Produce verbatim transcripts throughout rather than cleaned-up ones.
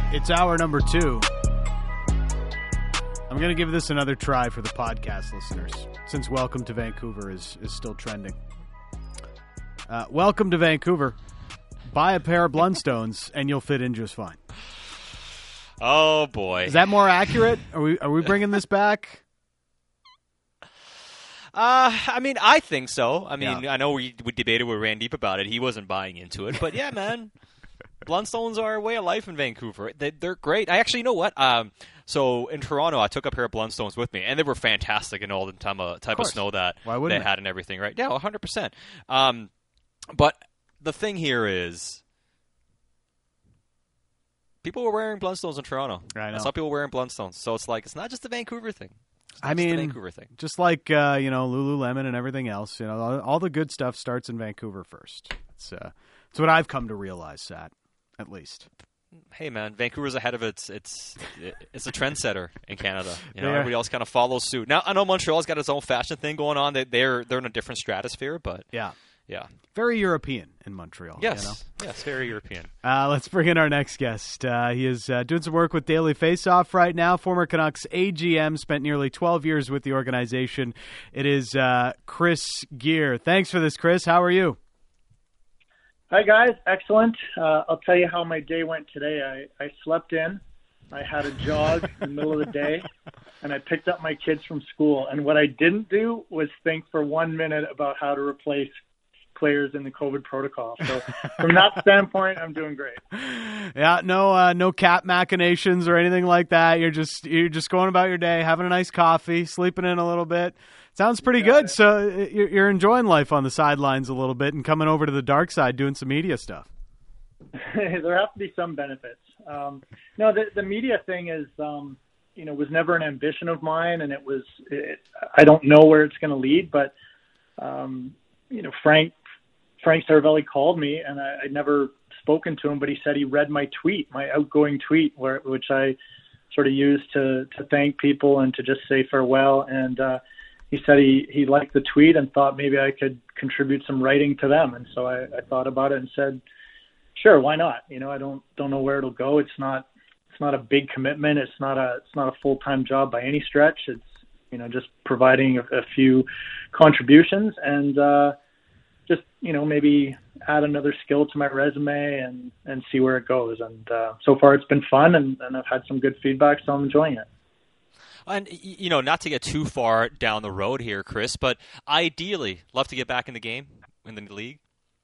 It's hour number two. I'm going to give this another try for the podcast listeners, since Welcome to Vancouver is, is still trending. Uh, welcome to Vancouver. Buy a pair of Blundstones, and you'll fit in just fine. Oh, boy. Is that more accurate? Are we are we bringing this back? Uh, I mean, I think so. I mean, Yeah. I know we, we debated with Randeep about it. He wasn't buying into it. But, yeah, man. Blundstones are a way of life in Vancouver. They, they're great. I actually, you know what? Um, so in Toronto, I took a pair of Blundstones with me, and they were fantastic in all the time of, type of, Of snow that Why they wouldn't had and everything, right? Yeah, one hundred percent. Um, but the thing here is people were wearing Blundstones in Toronto. I know. I saw people wearing Blundstones. So it's like, it's not just a Vancouver thing. It's not I just mean, a Vancouver thing. Just like uh, you know, Lululemon and everything else. You know, all, all the good stuff starts in Vancouver first. It's uh, it's what I've come to realize. That at least. Hey man, Vancouver's ahead of its it's it's a trendsetter in Canada. You know, They are. everybody else kind of follows suit. Now I know Montreal's got its own fashion thing going on. They they're they're in a different stratosphere, but Yeah, yeah, very European in Montreal. yes, You know? yes, very European. Uh, let's bring in our next guest. Uh, he is uh, doing some work with Daily Faceoff right now. Former Canucks A G M, spent nearly twelve years with the organization. It is uh, Chris Gear. Thanks for this, Chris. How are you? Hi, guys. Excellent. Uh, I'll tell you how my day went today. I, I slept in. I had a jog in the middle of the day, and I picked up my kids from school. And what I didn't do was think for one minute about how to replace players in the COVID protocol. So from that standpoint, I'm doing great. Yeah, no, uh, no cap machinations or anything like that. You're just you're just going about your day, having a nice coffee, sleeping in a little bit. Sounds pretty Got good. it. So uh, you're you're enjoying life on the sidelines a little bit and coming over to the dark side, doing some media stuff. There have to be some benefits. Um, no, the, the media thing is, um, you know, was never an ambition of mine, and it was. It, I don't know where it's going to lead, but um, you know, Frank Frank Saravelli called me, and I, I'd never spoken to him, but he said he read my tweet, my outgoing tweet, where which I sort of used to to thank people and to just say farewell. And uh, he said he he liked the tweet and thought maybe I could contribute some writing to them. And so I, I thought about it and said, sure, why not? You know, I don't don't know where it'll go. It's not it's not a big commitment. It's not a it's not a full time job by any stretch. It's, you know, just providing a, a few contributions and uh, just, you know, maybe add another skill to my resume and, and see where it goes. And uh, so far it's been fun, and, and I've had some good feedback, so I'm enjoying it. And you know, not to get too far down the road here, Chris, but ideally, love to get back in the game in the league.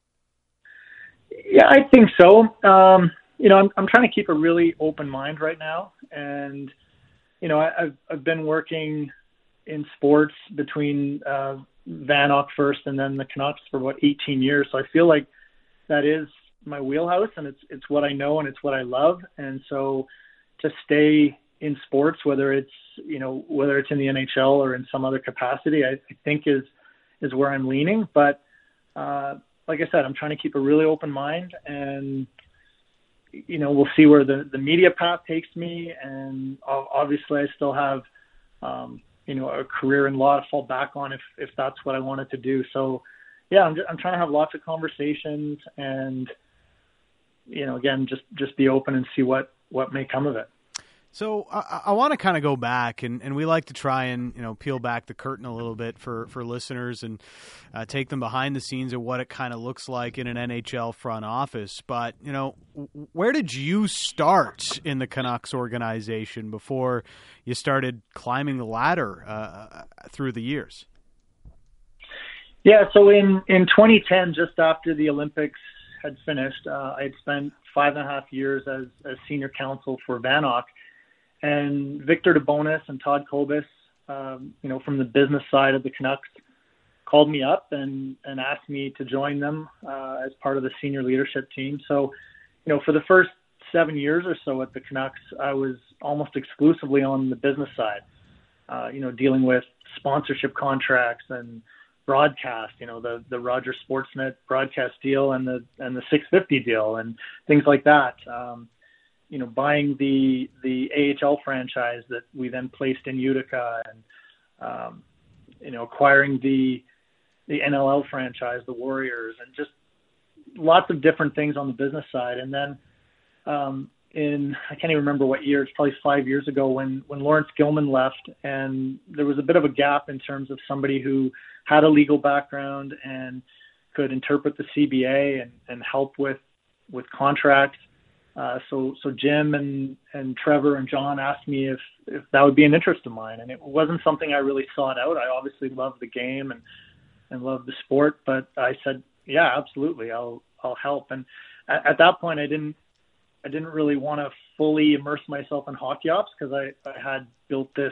Yeah, I think so. Um, you know, I'm I'm trying to keep a really open mind right now, and you know, I, I've I've been working in sports between uh, Vanoc first and then the Canucks for about eighteen years. So I feel like that is my wheelhouse, and it's it's what I know and it's what I love. And so to stay in sports, whether it's you know whether it's in the N H L or in some other capacity, I, I think is is where I'm leaning. But uh, like I said, I'm trying to keep a really open mind, and you know we'll see where the the media path takes me. And obviously, I still have um, you know a career in law to fall back on if if that's what I wanted to do. So yeah, I'm just, I'm trying to have lots of conversations, and you know again just just be open and see what what may come of it. So I, I want to kind of go back, and, and we like to try and you know peel back the curtain a little bit for, for listeners and uh, take them behind the scenes of what it kind of looks like in an N H L front office. But you know, where did you start in the Canucks organization before you started climbing the ladder uh, through the years? Yeah, so in, in twenty ten, just after the Olympics had finished, uh, I had spent five and a half years as, as senior counsel for Vanoc. And Victor DeBonis and Todd Kobus, um, you know, from the business side of the Canucks, called me up and, and asked me to join them uh, as part of the senior leadership team. So, you know, for the first seven years or so at the Canucks, I was almost exclusively on the business side, uh, you know, dealing with sponsorship contracts and broadcast, you know, the, the Rogers Sportsnet broadcast deal and the and the six fifty deal and things like that. Um, you know, buying the the A H L franchise that we then placed in Utica, and um, you know, acquiring the the N L L franchise, the Warriors, and just lots of different things on the business side. And then, um, in, I can't even remember what year, it's probably five years ago when, when Lawrence Gilman left, and there was a bit of a gap in terms of somebody who had a legal background and could interpret the C B A and, and help with, with contracts. Uh, so, so Jim and, and Trevor and John asked me if, if that would be an interest of mine. And it wasn't something I really sought out. I obviously love the game and, and love the sport, but I said, yeah, absolutely. I'll, I'll help. And at, at that point, I didn't, I didn't really want to fully immerse myself in hockey ops because I, I had built this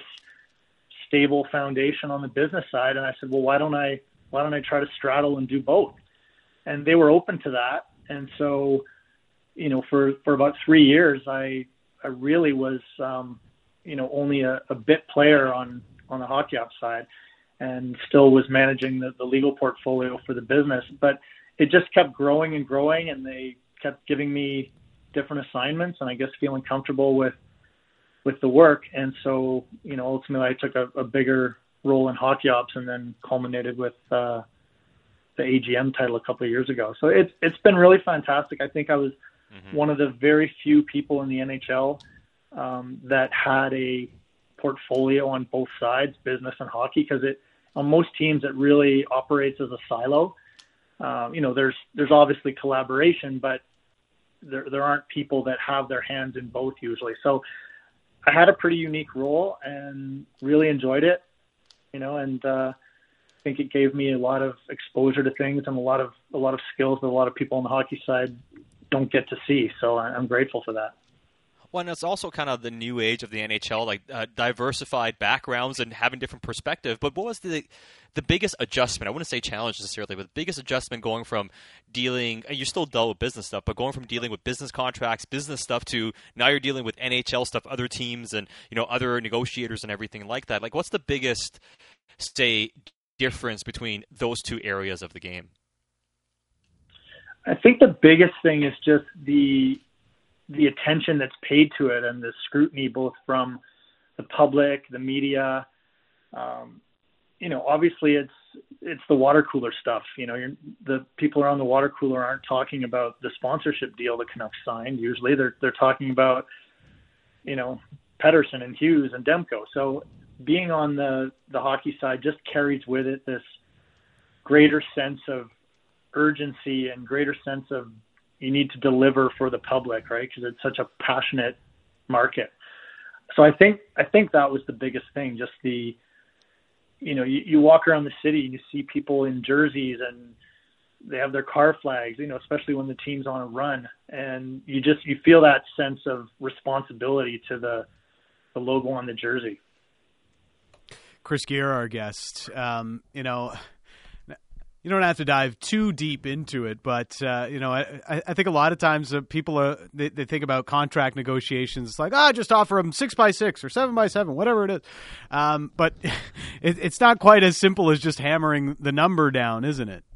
stable foundation on the business side. And I said, well, why don't I, why don't I try to straddle and do both? And they were open to that. And so, you know, for, for about three years, I, I really was, um, you know, only a, a bit player on, on the hockey ops side and still was managing the, the legal portfolio for the business. But it just kept growing and growing, and they kept giving me different assignments and I guess feeling comfortable with, with the work. And so, you know, ultimately I took a, a bigger role in hockey ops and then culminated with, uh, the A G M title a couple of years ago. So it's, it's been really fantastic. I think I was mm-hmm. one of the very few people in the N H L, um, that had a portfolio on both sides, business and hockey. Cause it, on most teams, it really operates as a silo. Um, you know, there's, there's obviously collaboration, but there there aren't people that have their hands in both usually. So I had a pretty unique role and really enjoyed it, you know, and uh, I think it gave me a lot of exposure to things and a lot of, a lot of skills that a lot of people on the hockey side don't get to see. So I'm grateful for that. Well, and it's also kind of the new age of the N H L, like uh, diversified backgrounds and having different perspective. But what was the the biggest adjustment? I wouldn't say challenge necessarily, but the biggest adjustment going from dealing, you still dealt with business stuff, but going from dealing with business contracts, business stuff to now you're dealing with N H L stuff, other teams and, you know, other negotiators and everything like that. Like, what's the biggest, say, difference between those two areas of the game? I think the biggest thing is just the the attention that's paid to it and the scrutiny both from the public, the media. Um, you know, obviously it's, it's the water cooler stuff. You know, you're, the people around the water cooler aren't talking about the sponsorship deal the Canucks signed. Usually they're, they're talking about, you know, Pettersson and Hughes and Demko. So being on the, the hockey side just carries with it this greater sense of urgency and greater sense of, you need to deliver for the public, right? Because it's such a passionate market. So I think I think that was the biggest thing. Just the, you know, you, you walk around the city and you see people in jerseys and they have their car flags, you know, especially when the team's on a run, and you just you feel that sense of responsibility to the the logo on the jersey. Chris Gear, our guest. Um, you know. You don't have to dive too deep into it, but uh, you know, I, I think a lot of times uh, people are they, they think about contract negotiations. It's like, ah, oh, just offer them six by six or seven by seven, whatever it is. Um, but it, it's not quite as simple as just hammering the number down, isn't it?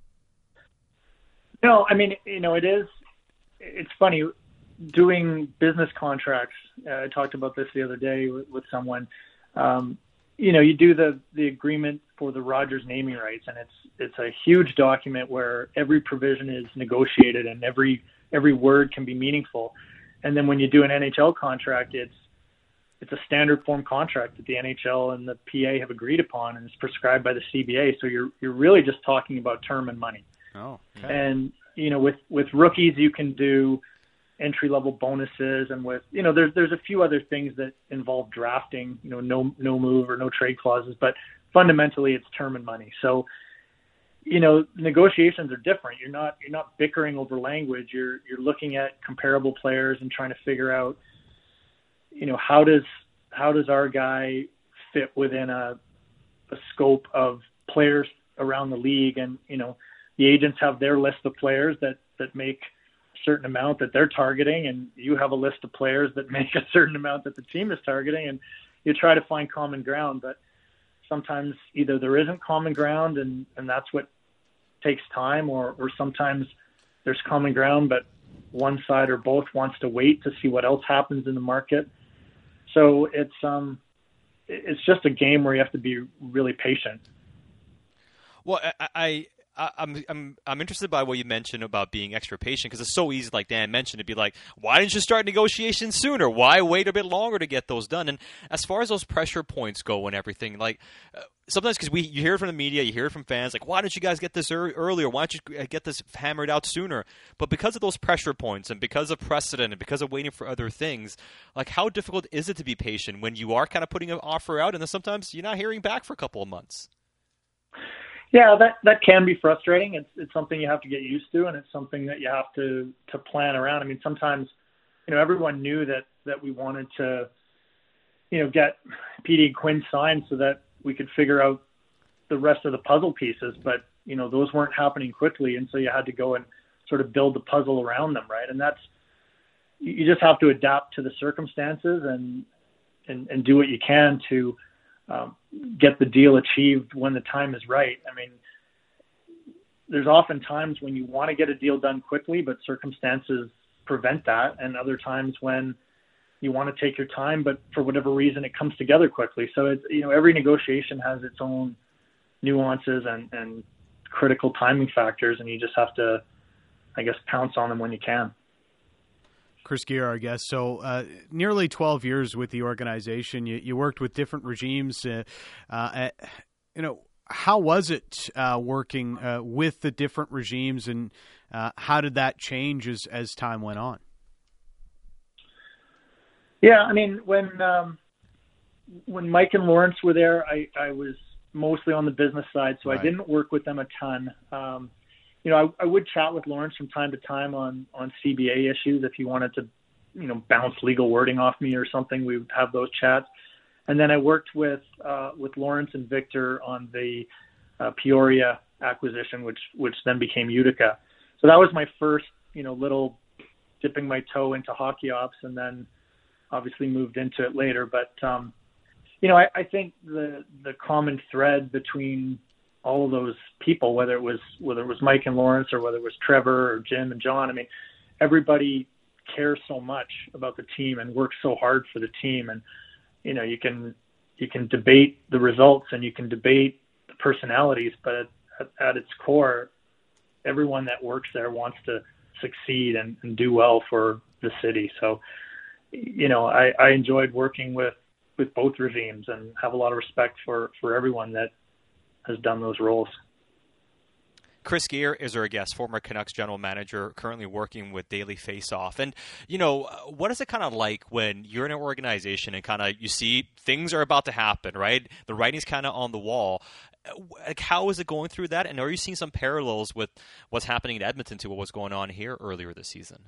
No, I mean, you know, it is. It's funny doing business contracts. Uh, I talked about this the other day with, with someone. Um, you know, you do the, the agreement for the Rogers naming rights, and it's it's a huge document where every provision is negotiated and every every word can be meaningful. And then when you do an N H L contract, it's it's a standard form contract that the N H L and the P A have agreed upon, and it's prescribed by the C B A. So you're you're really just talking about term and money. Oh, okay. And you know, with with rookies, you can do entry level bonuses, and with you know, there's there's a few other things that involve drafting. You know, no no move or no trade clauses, but fundamentally it's term and money. So, you know, negotiations are different. You're not you're not bickering over language. You're you're looking at comparable players and trying to figure out, you know, how does how does our guy fit within a a scope of players around the league, and you know, the agents have their list of players that that make a certain amount that they're targeting, and you have a list of players that make a certain amount that the team is targeting, and you try to find common ground. But sometimes either there isn't common ground, and, and that's what takes time, or, or sometimes there's common ground, but one side or both wants to wait to see what else happens in the market. So it's um, it's just a game where you have to be really patient. Well, I, I I, I'm I'm I'm interested by what you mentioned about being extra patient, because it's so easy, like Dan mentioned, to be like, why didn't you start negotiations sooner? Why wait a bit longer to get those done? And as far as those pressure points go and everything, like uh, sometimes because we you hear it from the media, you hear it from fans, like, why didn't you guys get this er- earlier? Why don't you get this hammered out sooner? But because of those pressure points and because of precedent and because of waiting for other things, like, how difficult is it to be patient when you are kind of putting an offer out and then sometimes you're not hearing back for a couple of months? Yeah, that that can be frustrating. It's it's something you have to get used to, and it's something that you have to to plan around. I mean, sometimes, you know, everyone knew that that we wanted to, you know, get P D and Quinn signed so that we could figure out the rest of the puzzle pieces, but you know, those weren't happening quickly, and so you had to go and sort of build the puzzle around them, right? And that's, you just have to adapt to the circumstances and and, and do what you can to Um, get the deal achieved when the time is right. I mean, there's often times when you want to get a deal done quickly, but circumstances prevent that, and other times when you want to take your time, but for whatever reason it comes together quickly. So it's, you know, every negotiation has its own nuances and, and critical timing factors, and you just have to, I guess, pounce on them when you can. Chris Gear, our guest. So uh, nearly twelve years with the organization. You, you worked with different regimes. Uh, uh, you know, how was it uh, working uh, with the different regimes, and uh, how did that change as, as time went on? Yeah, I mean, when um, when Mike and Lawrence were there, I, I was mostly on the business side, so right. I didn't work with them a ton. Um, You know, I, I would chat with Lawrence from time to time on, on C B A issues. If he wanted to, you know, bounce legal wording off me or something, we would have those chats. And then I worked with uh, with Lawrence and Victor on the uh, Peoria acquisition, which which then became Utica. So that was my first, you know, little dipping my toe into hockey ops, and then obviously moved into it later. But um, you know, I, I think the the common thread between all of those people, whether it was whether it was Mike and Lawrence or whether it was Trevor or Jim and John, I mean, everybody cares so much about the team and works so hard for the team. And you know, you can you can debate the results and you can debate the personalities, but at, at, at its core, everyone that works there wants to succeed and, and do well for the city. So, you know, I, I enjoyed working with, with both regimes and have a lot of respect for, for everyone that has done those roles. Chris Gear is our guest, former Canucks general manager, currently working with Daily Faceoff. And, you know, what is it kind of like when you're in an organization and kind of you see things are about to happen, right? The writing's kind of on the wall. Like, how is it going through that? And are you seeing some parallels with what's happening in Edmonton to what was going on here earlier this season?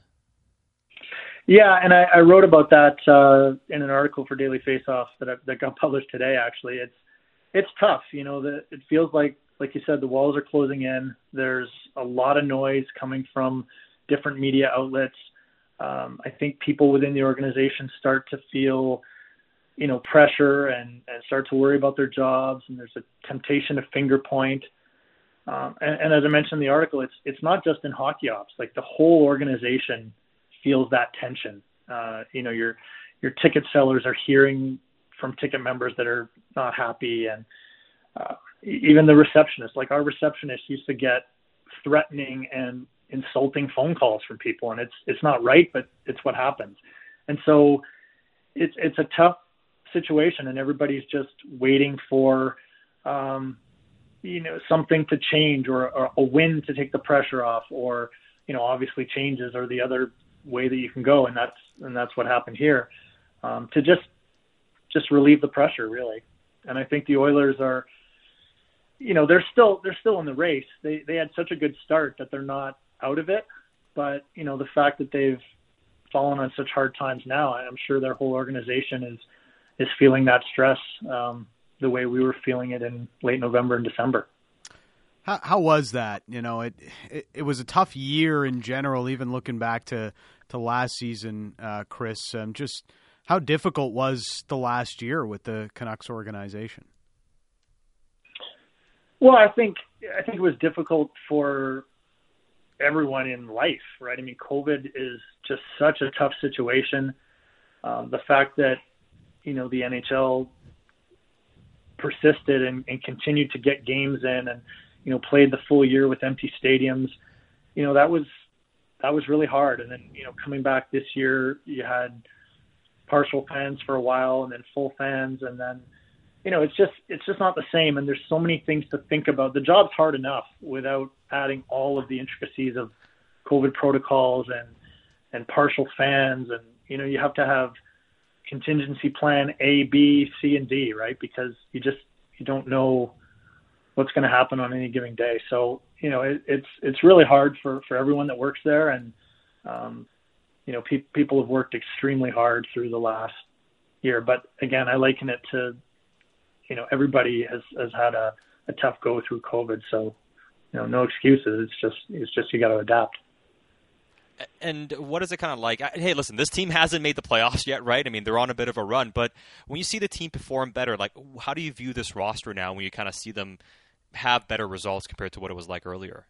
Yeah, and I, I wrote about that uh, in an article for Daily Faceoff that, I, that got published today, actually. It's it's tough. You know, the, it feels like, like you said, the walls are closing in. There's a lot of noise coming from different media outlets. Um, I think people within the organization start to feel, you know, pressure and, and start to worry about their jobs. And there's a temptation to finger point. Um, and, and as I mentioned in the article, it's it's not just in hockey ops. Like, the whole organization feels that tension. Uh, you know, your your ticket sellers are hearing from ticket members that are not happy, and uh, even the receptionist, like our receptionist used to get threatening and insulting phone calls from people, and it's it's not right, but it's what happens. And so it's it's a tough situation, and everybody's just waiting for um, you know, something to change, or, or a win to take the pressure off, or, you know, obviously changes are the other way that you can go, and that's and that's what happened here, um, to just just relieve the pressure, really. And I think the Oilers are, you know, they're still they're still in the race. They they had such a good start that they're not out of it. But, you know, the fact that they've fallen on such hard times now, I'm sure their whole organization is is feeling that stress um, the way we were feeling it in late November and December. How, how was that? You know, it, it it was a tough year in general, even looking back to, to last season, uh, Chris. Um, just how difficult was the last year with the Canucks organization? Well, I think I think it was difficult for everyone in life, right? I mean, COVID is just such a tough situation. Um, the fact that, you know, the N H L persisted and, and continued to get games in, and, you know, played the full year with empty stadiums. You know, that was that was really hard. And then, you know, coming back this year, you had partial fans for a while and then full fans, and then, you know, it's just it's just not the same. And there's so many things to think about. The job's hard enough without adding all of the intricacies of COVID protocols and and partial fans, and you know, you have to have contingency plan A, B, C, and D, right? Because you just you don't know what's going to happen on any given day. So, you know, it, it's it's really hard for, for everyone that works there, and um, you know, pe- people have worked extremely hard through the last year. But again, I liken it to, you know, everybody has, has had a, a tough go through COVID. So, you know, no excuses. It's just it's just you got to adapt. And what is it kind of like? Hey, listen, this team hasn't made the playoffs yet, right? I mean, they're on a bit of a run. But when you see the team perform better, like, how do you view this roster now when you kind of see them have better results compared to what it was like earlier?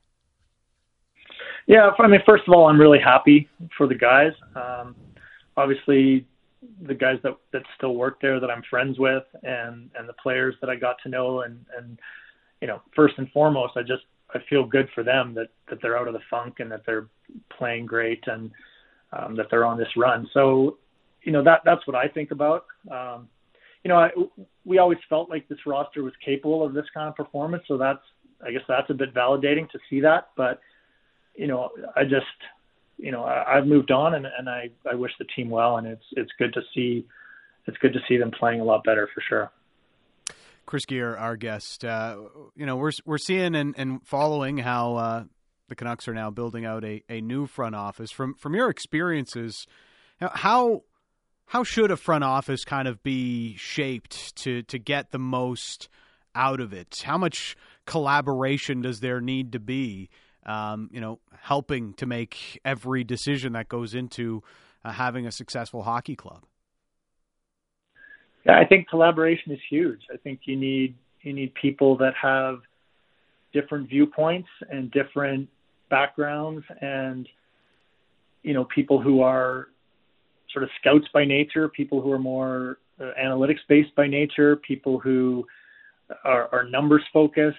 Yeah, I mean, first of all, I'm really happy for the guys. Um, obviously, the guys that, that still work there that I'm friends with, and, and the players that I got to know. And, and, you know, first and foremost, I just I feel good for them that, that they're out of the funk and that they're playing great, and um, that they're on this run. So, you know, that that's what I think about. Um, you know, I, we always felt like this roster was capable of this kind of performance. So that's, I guess that's a bit validating to see that. But, you know, I just, you know, I, I've moved on, and, and I, I wish the team well, and it's it's good to see, it's good to see them playing a lot better for sure. Chris Gear, our guest. Uh, you know, we're we're seeing and, and following how uh, the Canucks are now building out a, a new front office. From from your experiences, how how should a front office kind of be shaped to to get the most out of it? How much collaboration does there need to be? Um, you know, helping to make every decision that goes into uh, having a successful hockey club. Yeah, I think collaboration is huge. I think you need you need people that have different viewpoints and different backgrounds, and you know, people who are sort of scouts by nature, people who are more uh, analytics based by nature, people who are, are numbers focused.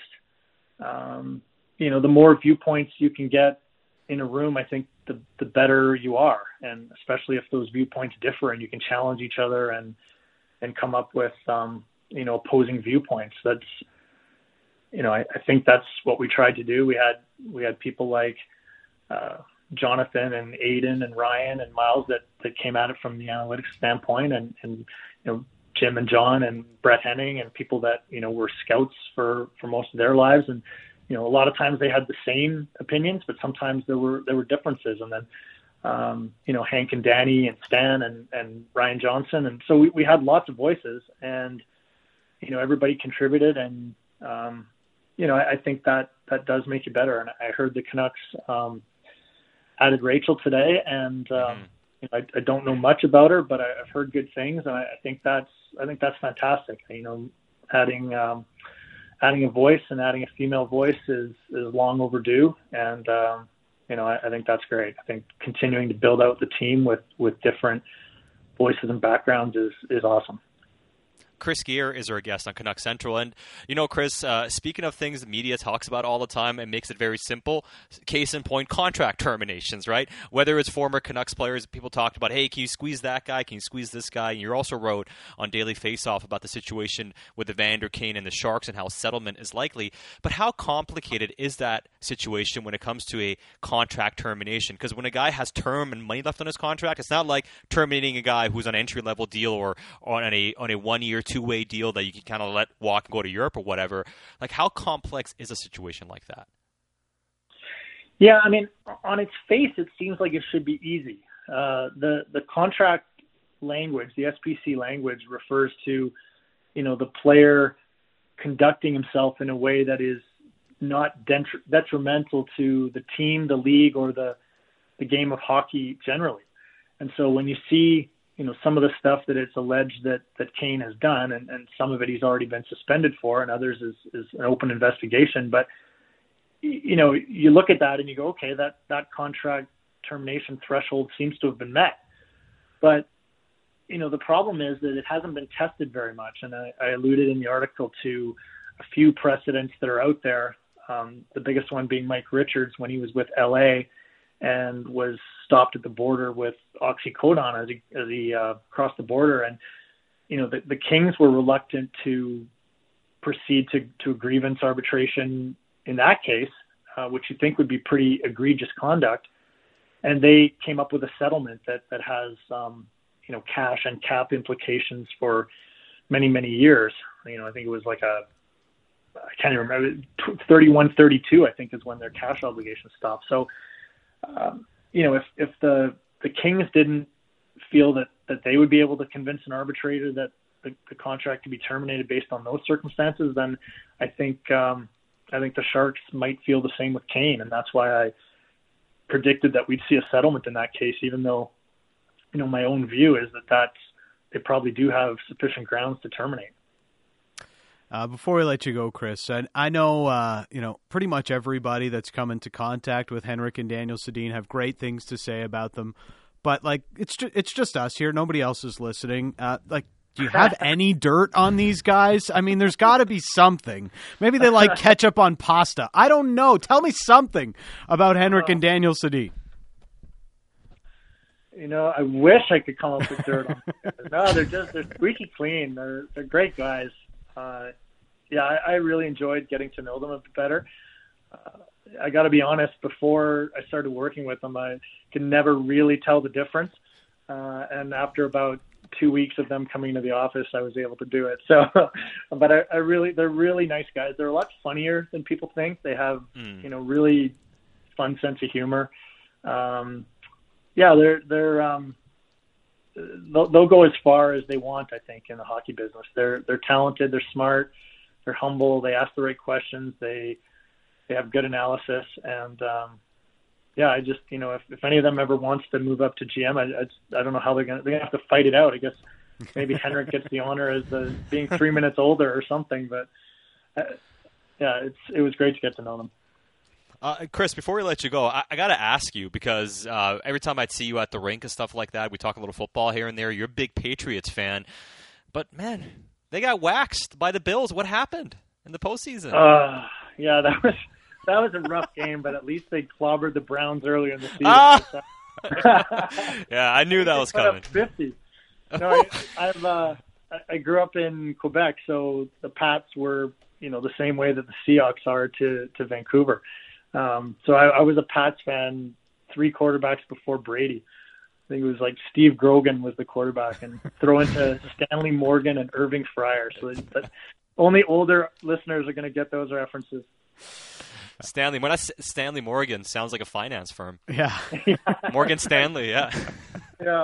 Um, you know, the more viewpoints you can get in a room, I think the the better you are, and especially if those viewpoints differ and you can challenge each other and and come up with, um, you know, opposing viewpoints. That's, you know, I, I think that's what we tried to do. We had, we had people like uh, Jonathan and Aiden and Ryan and Miles that, that came at it from the analytics standpoint, and, and, you know, Jim and John and Brett Henning and people that, you know, were scouts for, for most of their lives. And, you know, a lot of times they had the same opinions, but sometimes there were, there were differences. And then, Um, you know, Hank and Danny and Stan and, and Ryan Johnson. And so we, we had lots of voices, and, you know, everybody contributed. And, um, you know, I, I think that that does make you better. And I heard the Canucks um, added Rachel today, and um, mm-hmm. you know, I, I don't know much about her, but I, I've heard good things. And I, I think that's, I think that's fantastic. You know, adding, um, adding a voice and adding a female voice is, is long overdue. And, um, You know, I, I think that's great. I think continuing to build out the team with, with different voices and backgrounds is, is awesome. Chris Gear is our guest on Canuck Central. And, you know, Chris, uh, speaking of things the media talks about all the time and makes it very simple, case in point, contract terminations, right? Whether it's former Canucks players, people talked about, hey, can you squeeze that guy? Can you squeeze this guy? And you also wrote on Daily Faceoff about the situation with Evander Kane and the Sharks and how settlement is likely. But how complicated is that situation when it comes to a contract termination? Because when a guy has term and money left on his contract, it's not like terminating a guy who's on an entry-level deal or, or on a on a one-year, two-way deal that you can kind of let walk and go to Europe or whatever. Like, how complex is a situation like that? Yeah, I mean, on its face, it seems like it should be easy. Uh, the the contract language, the S P C language, refers to, you know, the player conducting himself in a way that is not detri- detrimental to the team, the league, or the the game of hockey generally. And so when you see, you know, some of the stuff that it's alleged that, that Kane has done, and, and some of it he's already been suspended for, and others is, is an open investigation. But, you know, you look at that and you go, okay, that, that contract termination threshold seems to have been met. But, you know, the problem is that it hasn't been tested very much. And I, I alluded in the article to a few precedents that are out there Um, the biggest one being Mike Richards when he was with L A and was stopped at the border with oxycodone as he as he uh, crossed the border. And you know, the, the Kings were reluctant to proceed to, to a grievance arbitration in that case, uh, which you think would be pretty egregious conduct. And they came up with a settlement that, that has, um, you know, cash and cap implications for many, many years. You know, I think it was like a, I can't even remember, thirty-one, thirty-two, I think is when their cash obligations stopped. So, um, you know, if, if the, the Kings didn't feel that, that they would be able to convince an arbitrator that the, the contract could be terminated based on those circumstances, then I think, um, I think the Sharks might feel the same with Kane. And that's why I predicted that we'd see a settlement in that case, even though, you know, my own view is that that's, they probably do have sufficient grounds to terminate. Uh, before we let you go, Chris, I, I know uh, you know pretty much everybody that's come into contact with Henrik and Daniel Sedin have great things to say about them, but like it's ju- it's just us here. Nobody else is listening. Uh, like, do you have any dirt on these guys? I mean, there's got to be something. Maybe they like ketchup on pasta. I don't know. Tell me something about Henrik and Daniel Sedin. You know, I wish I could come up with dirt on them. No, they're just they're squeaky clean. They're they're great guys. Uh, yeah, I, I really enjoyed getting to know them a bit better. Uh, I got to be honest, before I started working with them, I could never really tell the difference. Uh, and after about two weeks of them coming to the office, I was able to do it. So, but I, I really, they're really nice guys. They're a lot funnier than people think. They have, mm. you know, really fun sense of humor. Um, yeah, they're, they're, um, They'll, they'll go as far as they want, I think, in the hockey business. They're they're talented, they're smart, they're humble, they ask the right questions, they they have good analysis, and um, yeah, I just you know if, if any of them ever wants to move up to G M, I I, just, I don't know how they're gonna they're gonna have to fight it out. I guess maybe Henrik gets the honor as the being three minutes older or something, but uh, yeah, it's it was great to get to know them. Uh, Chris, before we let you go, I, I got to ask you, because uh, every time I'd see you at the rink and stuff like that, we talk a little football here and there. You're a big Patriots fan. But, man, they got waxed by the Bills. What happened in the postseason? Uh, yeah, that was that was a rough game, but at least they clobbered the Browns earlier in the season. Ah! Yeah, I knew that was coming. fifty. No, I, I've, uh, I grew up in Quebec, so the Pats were, you know, the same way that the Seahawks are to, to Vancouver. Um, so I, I was a Pats fan three quarterbacks before Brady. I think it was like Steve Grogan was the quarterback, and throw into Stanley Morgan and Irving Fryer. So that, only older listeners are going to get those references. Stanley, when I s- Stanley Morgan sounds like a finance firm. Yeah, Morgan Stanley. Yeah. Yeah.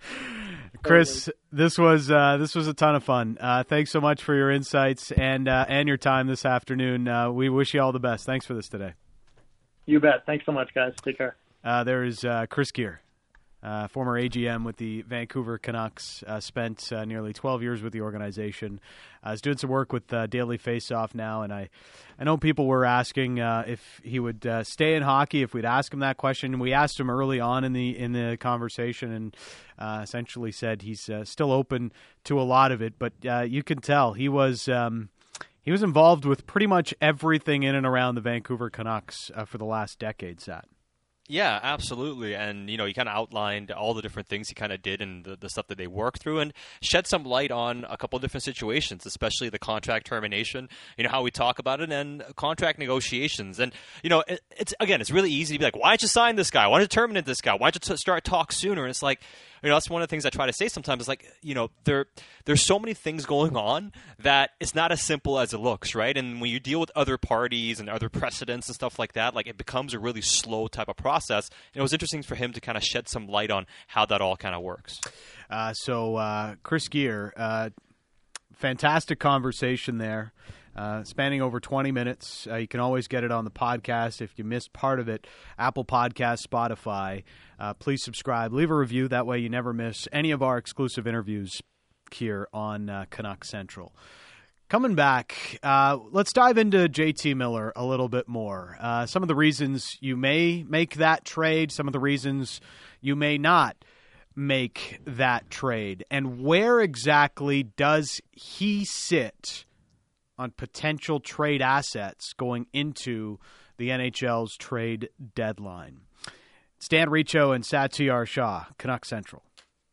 Chris, this was uh, this was a ton of fun. Uh, thanks so much for your insights and uh, and your time this afternoon. Uh, we wish you all the best. Thanks for this today. You bet. Thanks so much, guys. Take care. Uh, there is uh, Chris Gear, uh, former A G M with the Vancouver Canucks, uh, spent uh, nearly twelve years with the organization. Uh, is doing some work with uh, Daily Faceoff now, and I, I know people were asking uh, if he would uh, stay in hockey, if we'd ask him that question. We asked him early on in the in the conversation, and uh, essentially said he's uh, still open to a lot of it. But uh, you can tell he was. Um, He was involved with pretty much everything in and around the Vancouver Canucks uh, for the last decade, Sat. Yeah, absolutely. And, you know, he kind of outlined all the different things he kind of did and the, the stuff that they worked through, and shed some light on a couple of different situations, especially the contract termination, you know, how we talk about it, and contract negotiations. And, you know, it, it's, again, it's really easy to be like, why don't you sign this guy? Why don't you terminate this guy? Why don't you t- start talk sooner? And it's like, you know, that's one of the things I try to say sometimes. Is like, you know, there there's so many things going on that it's not as simple as it looks, right? And when you deal with other parties and other precedents and stuff like that, like, it becomes a really slow type of process. And it was interesting for him to kind of shed some light on how that all kind of works. Uh, so, uh, Chris Gear, uh, fantastic conversation there. Uh, spanning over twenty minutes. Uh, you can always get it on the podcast if you missed part of it. Apple Podcasts, Spotify. Uh, please subscribe. Leave a review. That way you never miss any of our exclusive interviews here on uh, Canuck Central. Coming back, uh, let's dive into J T Miller a little bit more. Uh, some of the reasons you may make that trade, some of the reasons you may not make that trade, and where exactly does he sit on potential trade assets going into the N H L's trade deadline. It's Dan Riccio and Satyar Shah, Canuck Central.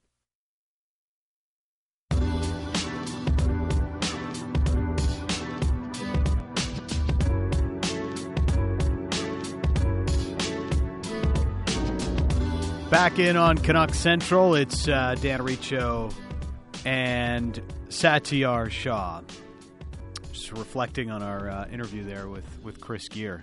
Back in on Canuck Central, it's uh, Dan Riccio and Satyar Shah. Just reflecting on our uh, interview there with, with Chris Gear.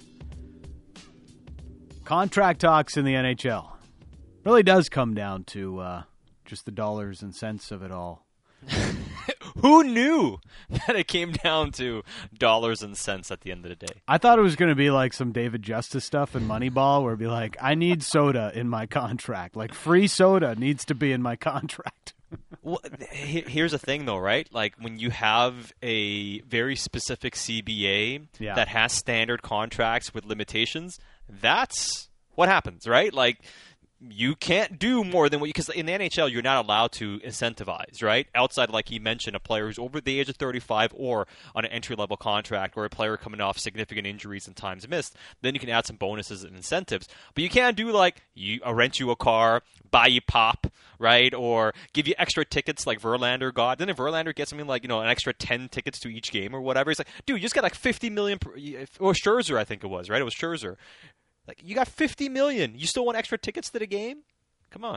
Contract talks in the N H L really does come down to uh, just the dollars and cents of it all. Who knew that it came down to dollars and cents at the end of the day? I thought it was going to be like some David Justice stuff in Moneyball where it'd be like, I need soda in my contract. Like, free soda needs to be in my contract. Well, here's the thing, though, right? Like, when you have a very specific C B A yeah. that has standard contracts with limitations, that's what happens, right? Like, you can't do more than what you – because in the N H L, you're not allowed to incentivize, right? Outside, like he mentioned, a player who's over the age of thirty-five or on an entry-level contract or a player coming off significant injuries and times missed, then you can add some bonuses and incentives. But you can't do, like, you uh, rent you a car, buy you pop, right? Or give you extra tickets like Verlander got. Didn't Verlander get something like, you know, an extra ten tickets to each game or whatever? He's like, dude, you just got like fifty million per, or Scherzer, I think it was, right? It was Scherzer. Like, you got fifty million. You still want extra tickets to the game? Come on.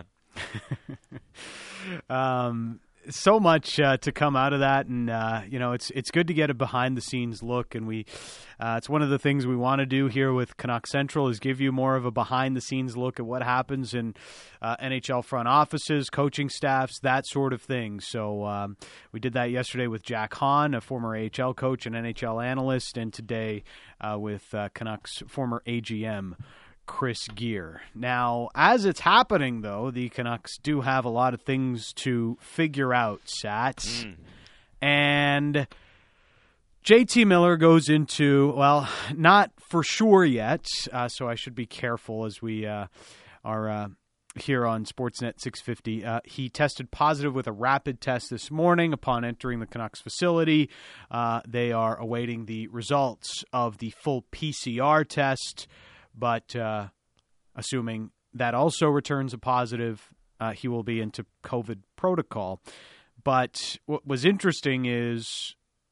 um, so much uh, to come out of that, and uh, you know, it's it's good to get a behind the scenes look, and we uh, it's one of the things we want to do here with Canuck Central is give you more of a behind the scenes look at what happens in uh, N H L front offices, coaching staffs, that sort of thing. So um, we did that yesterday with Jack Hahn, a former A H L coach and N H L analyst, and today uh, with uh, Canucks former A G M Chris Gear. Now, as it's happening, though, the Canucks do have a lot of things to figure out, Sats. Mm. And J T Miller goes into, well, not for sure yet, uh, so I should be careful as we uh, are uh, here on Sportsnet six fifty. Uh, he tested positive with a rapid test this morning upon entering the Canucks facility. Uh, they are awaiting the results of the full P C R test. But uh, assuming that also returns a positive, uh, he will be into COVID protocol. But what was interesting is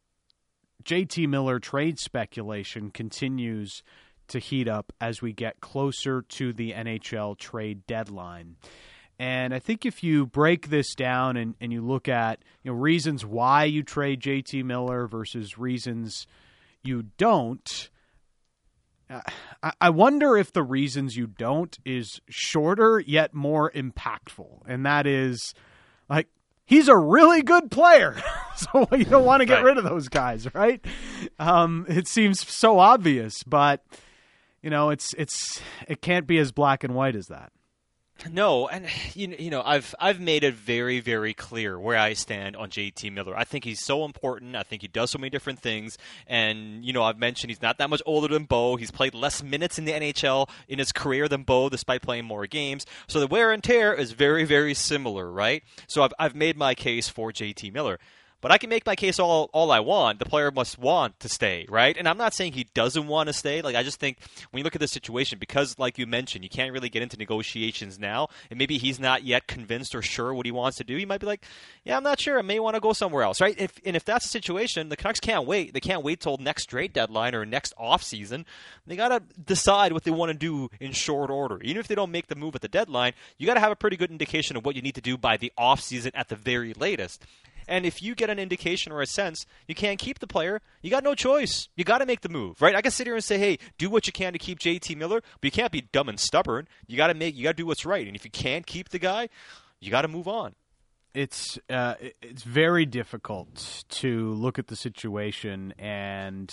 J T Miller trade speculation continues to heat up as we get closer to the N H L trade deadline. And I think if you break this down and, and you look at, you know, reasons why you trade J T Miller versus reasons you don't, Uh, I wonder if the reasons you don't is shorter yet more impactful. And that is, like, he's a really good player. So you don't want to get right. rid of those guys, right? Um, it seems so obvious, but, you know, it's it's it can't be as black and white as that. No, and you know, you know, I've I've made it very, very clear where I stand on J T Miller. I think he's so important. I think he does so many different things, and you know, I've mentioned he's not that much older than Bo. He's played less minutes in the N H L in his career than Bo, despite playing more games. So the wear and tear is very, very similar, right? So I've I've made my case for J T Miller. But I can make my case all all I want. The player must want to stay, right? And I'm not saying he doesn't want to stay. Like, I just think when you look at the situation, because, like you mentioned, you can't really get into negotiations now, and maybe he's not yet convinced or sure what he wants to do, he might be like, yeah, I'm not sure. I may want to go somewhere else, right? If, and if that's the situation, the Canucks can't wait. They can't wait till next trade deadline or next offseason. They got to decide what they want to do in short order. Even if they don't make the move at the deadline, you got to have a pretty good indication of what you need to do by the offseason at the very latest. And if you get an indication or a sense you can't keep the player, you got no choice. You got to make the move, right? I can sit here and say, hey, do what you can to keep J T Miller, but you can't be dumb and stubborn. You got to make, you got to do what's right. And if you can't keep the guy, you got to move on. It's uh, it's very difficult to look at the situation and,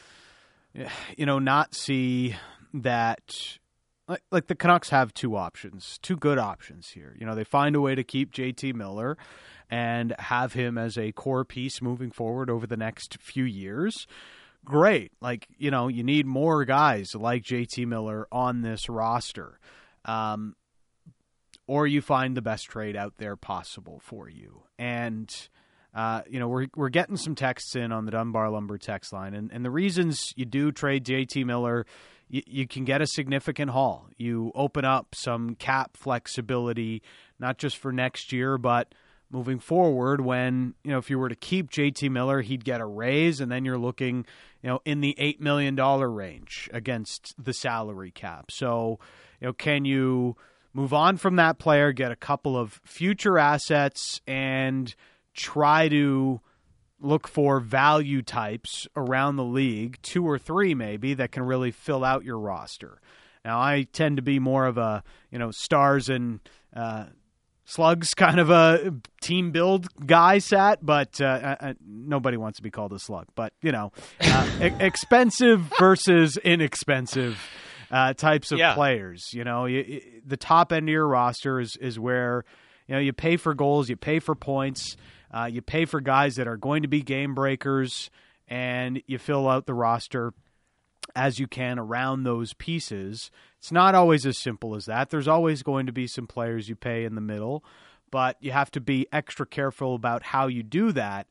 you know, not see that. Like, like the Canucks have two options, two good options here. You know, they find a way to keep J T Miller and have him as a core piece moving forward over the next few years. Great. Like, you know, you need more guys like J T Miller on this roster. Um, or you find the best trade out there possible for you. And uh, you know, we're we're getting some texts in on the Dunbar Lumber text line, and, and the reasons you do trade J T Miller, you, you can get a significant haul. You open up some cap flexibility, not just for next year, but moving forward when, you know, if you were to keep J T Miller, he'd get a raise, and then you're looking, you know, in the eight million dollars range against the salary cap. So, you know, can you move on from that player, get a couple of future assets, and try to look for value types around the league, two or three maybe, that can really fill out your roster. Now, I tend to be more of a, you know, stars and uh, slugs kind of a team build guy, Sat, but uh, uh, nobody wants to be called a slug. But, you know, uh, e- expensive versus inexpensive uh, types of yeah. players. You know, you, you, the top end of your roster is, is where, you know, you pay for goals, you pay for points, uh, you pay for guys that are going to be game breakers, and you fill out the roster as you can around those pieces. It's not always as simple as that. There's always going to be some players you pay in the middle, but you have to be extra careful about how you do that.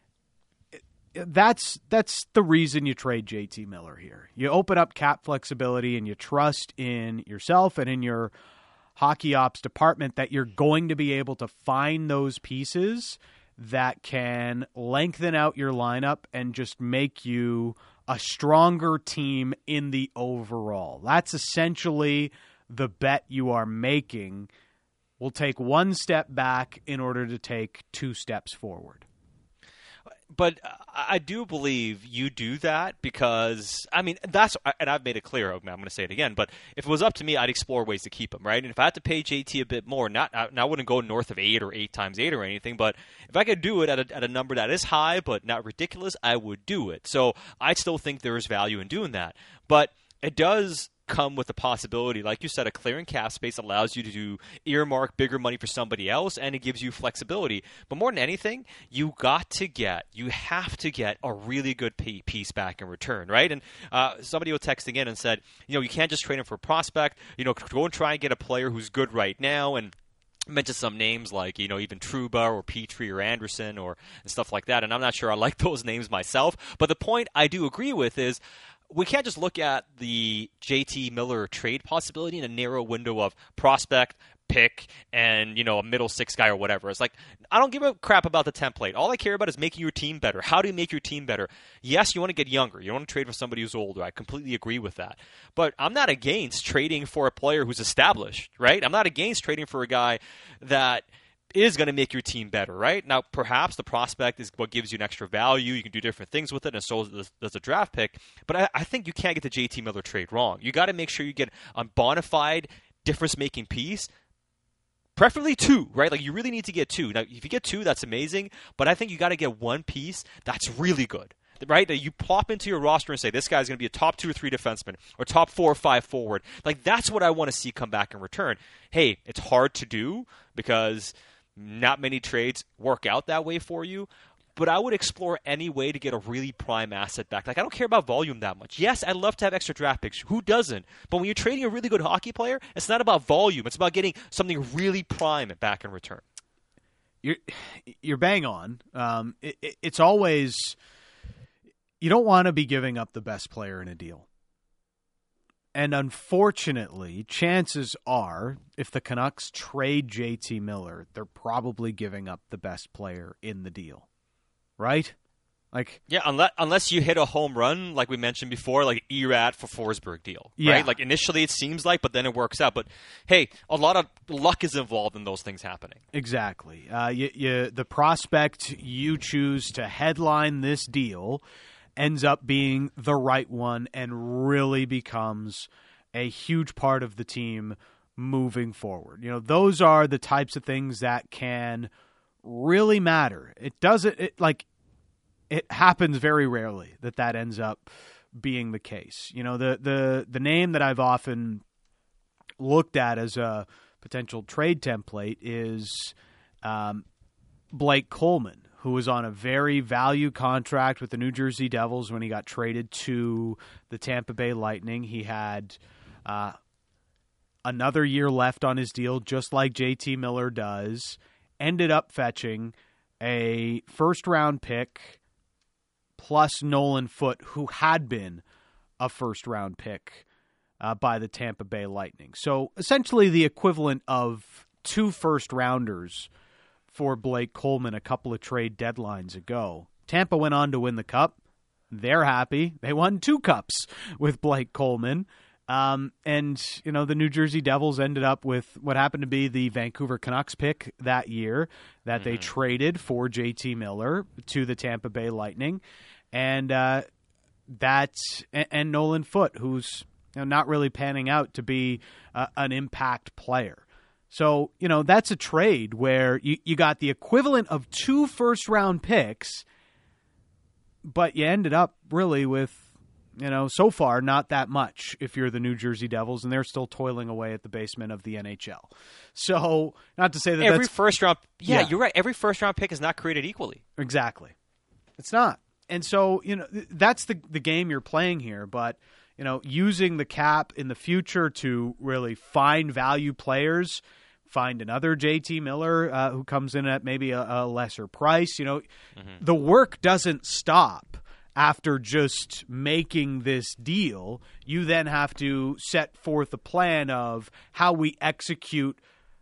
That's that's the reason you trade J T Miller here. You open up cap flexibility and you trust in yourself and in your hockey ops department that you're going to be able to find those pieces that can lengthen out your lineup and just make you a stronger team in the overall. That's essentially the bet you are making. We'll take one step back in order to take two steps forward. But I do believe you do that because, I mean, that's, and I've made it clear, I'm going to say it again, but if it was up to me, I'd explore ways to keep him, right? And if I had to pay J T a bit more, not, I, I wouldn't go north of eight or eight times eight or anything, but if I could do it at a, at a number that is high but not ridiculous, I would do it. So I still think there is value in doing that. But it does come with the possibility, like you said, a clearing cap space allows you to do earmark bigger money for somebody else, and it gives you flexibility. But more than anything, you got to get, you have to get a really good piece back in return, right? And uh, somebody was texting in and said, you know, you can't just trade him for a prospect. You know, go and try and get a player who's good right now, and mentioned some names like, you know, even Trouba or Petrie or Anderson or and stuff like that. And I'm not sure I like those names myself. But the point I do agree with is, we can't just look at the J T Miller trade possibility in a narrow window of prospect, pick, and, you know, a middle six guy or whatever. It's like, I don't give a crap about the template. All I care about is making your team better. How do you make your team better? Yes, you want to get younger. You don't want to trade for somebody who's older. I completely agree with that. But I'm not against trading for a player who's established, right? I'm not against trading for a guy that is going to make your team better, right? Now, perhaps the prospect is what gives you an extra value. You can do different things with it, and so does a draft pick. But I, I think you can't get the J T Miller trade wrong. You got to make sure you get a bona fide difference-making piece, preferably two, right? Like, you really need to get two. Now, if you get two, that's amazing, but I think you got to get one piece that's really good, right? That you plop into your roster and say, this guy's going to be a top two or three defenseman or top four or five forward. Like, that's what I want to see come back in return. Hey, it's hard to do because not many trades work out that way for you, but I would explore any way to get a really prime asset back. Like, I don't care about volume that much. Yes, I'd love to have extra draft picks. Who doesn't? But when you're trading a really good hockey player, it's not about volume. It's about getting something really prime back in return. You're, you're bang on. Um, it, it, it's always, you don't want to be giving up the best player in a deal. And unfortunately, chances are, if the Canucks trade J T Miller, they're probably giving up the best player in the deal, right? Like, yeah, unless unless you hit a home run, like we mentioned before, like Erat for Forsberg deal, yeah. right? Like, initially it seems like, but then it works out. But hey, a lot of luck is involved in those things happening. Exactly. Uh, you, you, the prospect you choose to headline this deal ends up being the right one and really becomes a huge part of the team moving forward. You know, those are the types of things that can really matter. It doesn't, it, like, it happens very rarely that that ends up being the case. You know, the, the, the name that I've often looked at as a potential trade template is um, Blake Coleman, who was on a very value contract with the New Jersey Devils when he got traded to the Tampa Bay Lightning. He had uh, another year left on his deal, just like J T Miller does. Ended up fetching a first-round pick plus Nolan Foote, who had been a first-round pick uh, by the Tampa Bay Lightning. So essentially the equivalent of two first-rounders for Blake Coleman a couple of trade deadlines ago. Tampa went on to win the Cup. They're happy. They won two cups with Blake Coleman. Um, and, you know, the New Jersey Devils ended up with what happened to be the Vancouver Canucks pick that year that mm-hmm. they traded for J T Miller to the Tampa Bay Lightning. And uh, that's and, and Nolan Foote, who's you know, not really panning out to be uh, an impact player. So, you know, that's a trade where you, you got the equivalent of two first-round picks, but you ended up really with, you know, so far not that much if you're the New Jersey Devils, and they're still toiling away at the basement of the N H L. So, not to say that every that's, first round, yeah, yeah, you're right. Every first round pick is not created equally. Exactly, it's not. And so, you know, that's the the game you're playing here. But you know, using the cap in the future to really find value players. Find another J T Miller uh, who comes in at maybe a, a lesser price. You know, mm-hmm. the work doesn't stop after just making this deal. You then have to set forth a plan of how we execute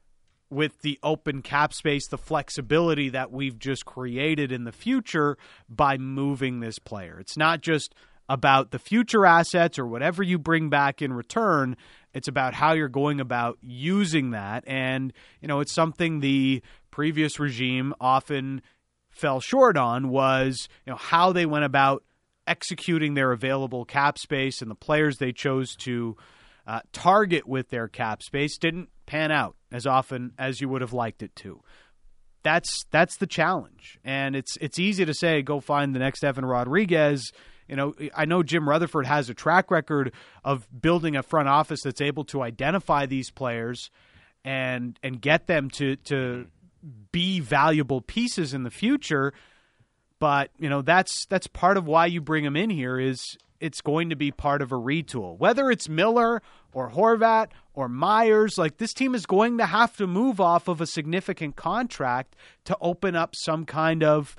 with the open cap space, the flexibility that we've just created in the future by moving this player. It's not just about the future assets or whatever you bring back in return. It's about how you're going about using that. And, you know, it's something the previous regime often fell short on was, you know, how they went about executing their available cap space, and the players they chose to uh, target with their cap space didn't pan out as often as you would have liked it to. That's that's the challenge. And it's it's easy to say, go find the next Evan Rodriguez. You know, I know Jim Rutherford has a track record of building a front office that's able to identify these players and and get them to to be valuable pieces in the future. But, you know, that's that's part of why you bring them in here is it's going to be part of a retool. Whether it's Miller or Horvat or Myers, like this team is going to have to move off of a significant contract to open up some kind of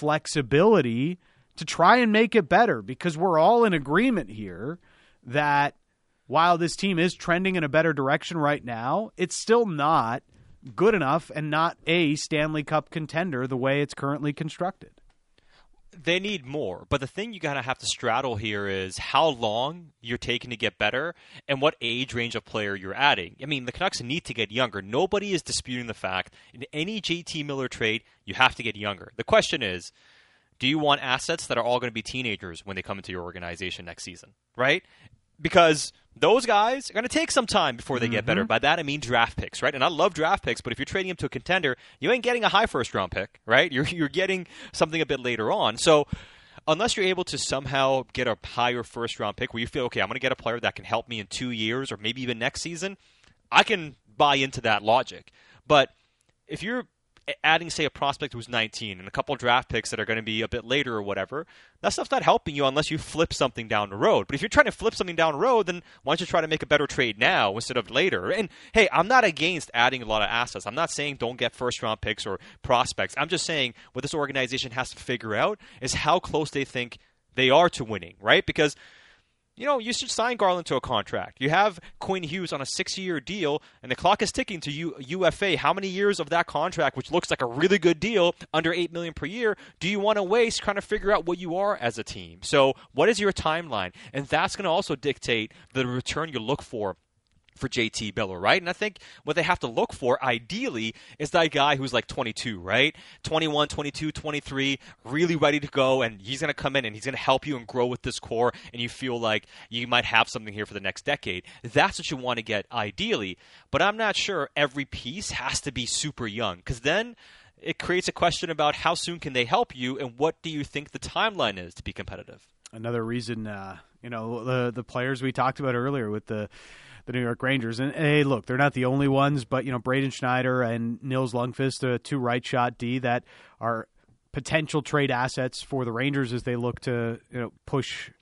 flexibility to try and make it better, because we're all in agreement here that while this team is trending in a better direction right now, it's still not good enough and not a Stanley Cup contender the way it's currently constructed. They need more, but the thing you gotta have to straddle here is how long you're taking to get better and what age range of player you're adding. I mean, the Canucks need to get younger. Nobody is disputing the fact in any J T Miller trade, you have to get younger. The question is, do you want assets that are all going to be teenagers when they come into your organization next season, right? Because those guys are going to take some time before they mm-hmm. get better. By that, I mean draft picks, right? And I love draft picks, but if you're trading them to a contender, you ain't getting a high first-round pick, right? You're you're getting something a bit later on. So unless you're able to somehow get a higher first-round pick where you feel, okay, I'm going to get a player that can help me in two years or maybe even next season, I can buy into that logic. But if you're adding, say, a prospect who's nineteen and a couple draft picks that are going to be a bit later or whatever, that stuff's not helping you unless you flip something down the road. But if you're trying to flip something down the road, then why don't you try to make a better trade now instead of later? And, hey, I'm not against adding a lot of assets. I'm not saying don't get first-round picks or prospects. I'm just saying what this organization has to figure out is how close they think they are to winning, right? Because you know, you should sign Garland to a contract. You have Quinn Hughes on a six-year deal, and the clock is ticking to U- UFA. How many years of that contract, which looks like a really good deal, under eight million dollars per year, do you want to waste trying to figure out what you are as a team? So what is your timeline? And that's going to also dictate the return you look for for J T Miller, right? And I think what they have to look for, ideally, is that guy who's like twenty-two, right? twenty-one, twenty-two, twenty-three, really ready to go, and he's going to come in and he's going to help you and grow with this core, and you feel like you might have something here for the next decade. That's what you want to get, ideally. But I'm not sure every piece has to be super young, because then it creates a question about how soon can they help you, and what do you think the timeline is to be competitive? Another reason, uh, you know, the the players we talked about earlier with the the New York Rangers. And, hey, look, they're not the only ones, but, you know, Braden Schneider and Nils Lundqvist, the two right-shot D that are potential trade assets for the Rangers as they look to, you know, push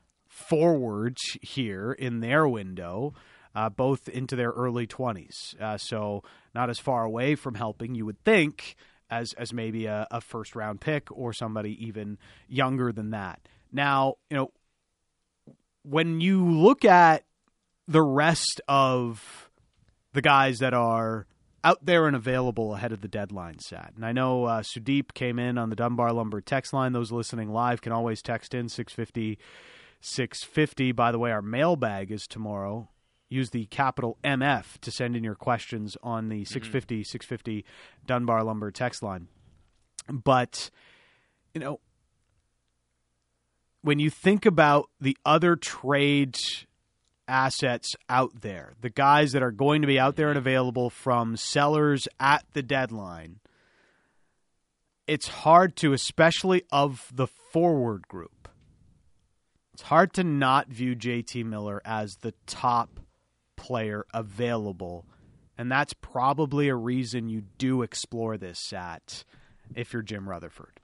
forward here in their window, uh, both into their early twenties. Uh, so not as far away from helping, you would think, as as maybe a, a first round pick or somebody even younger than that. Now, you know, when you look at the rest of the guys that are out there and available ahead of the deadline, Sat. And I know uh, Sudeep came in on the Dunbar Lumber text line. Those listening live can always text in six fifty, six fifty. By the way, our mailbag is tomorrow. Use the capital M F to send in your questions on the six fifty, six fifty Dunbar Lumber text line. But, you know, when you think about the other trade assets out there, the guys that are going to be out there and available from sellers at the deadline, it's hard to, especially of the forward group, it's hard to not view J T Miller as the top player available. And that's probably a reason you do explore this, Sat, if you're Jim Rutherford.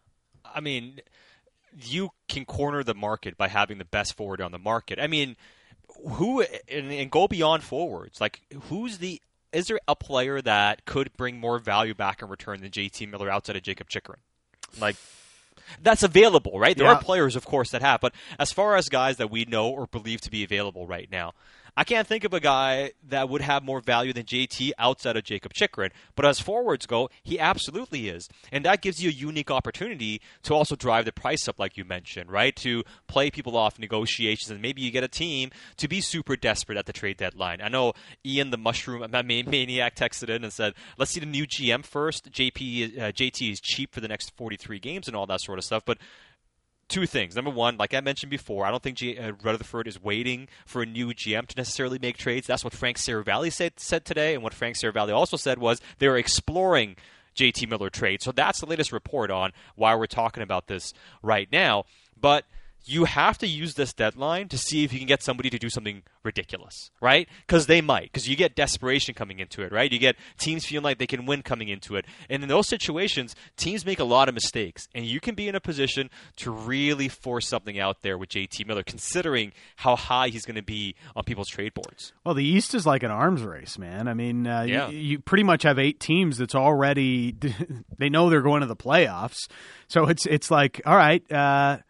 I mean, you can corner the market by having the best forward on the market. I mean, who and, and go beyond forwards. Like, who's the? Is there a player that could bring more value back in return than J T Miller outside of Jakob Chychrun? Like, that's available, right? There yeah. are players, of course, that have. But as far as guys that we know or believe to be available right now, I can't think of a guy that would have more value than J T outside of Jakob Chychrun. But as forwards go, he absolutely is. And that gives you a unique opportunity to also drive the price up, like you mentioned, right? To play people off negotiations, and maybe you get a team to be super desperate at the trade deadline. I know Ian the Mushroom Maniac texted in and said, let's see the new G M first. J P, uh, J T is cheap for the next forty-three games and all that sort of stuff. But two things. Number one, like I mentioned before, I don't think G- uh, Rutherford is waiting for a new G M to necessarily make trades. That's what Frank Seravalli said, said today, and what Frank Seravalli also said was they were exploring J T Miller trade. So that's the latest report on why we're talking about this right now. But you have to use this deadline to see if you can get somebody to do something ridiculous, right? Because they might. Because you get desperation coming into it, right? You get teams feeling like they can win coming into it. And in those situations, teams make a lot of mistakes. And you can be in a position to really force something out there with J T Miller, considering how high he's going to be on people's trade boards. Well, the East is like an arms race, man. I mean, uh, yeah. you, you pretty much have eight teams that's already – they know they're going to the playoffs. So it's it's like, all right, uh,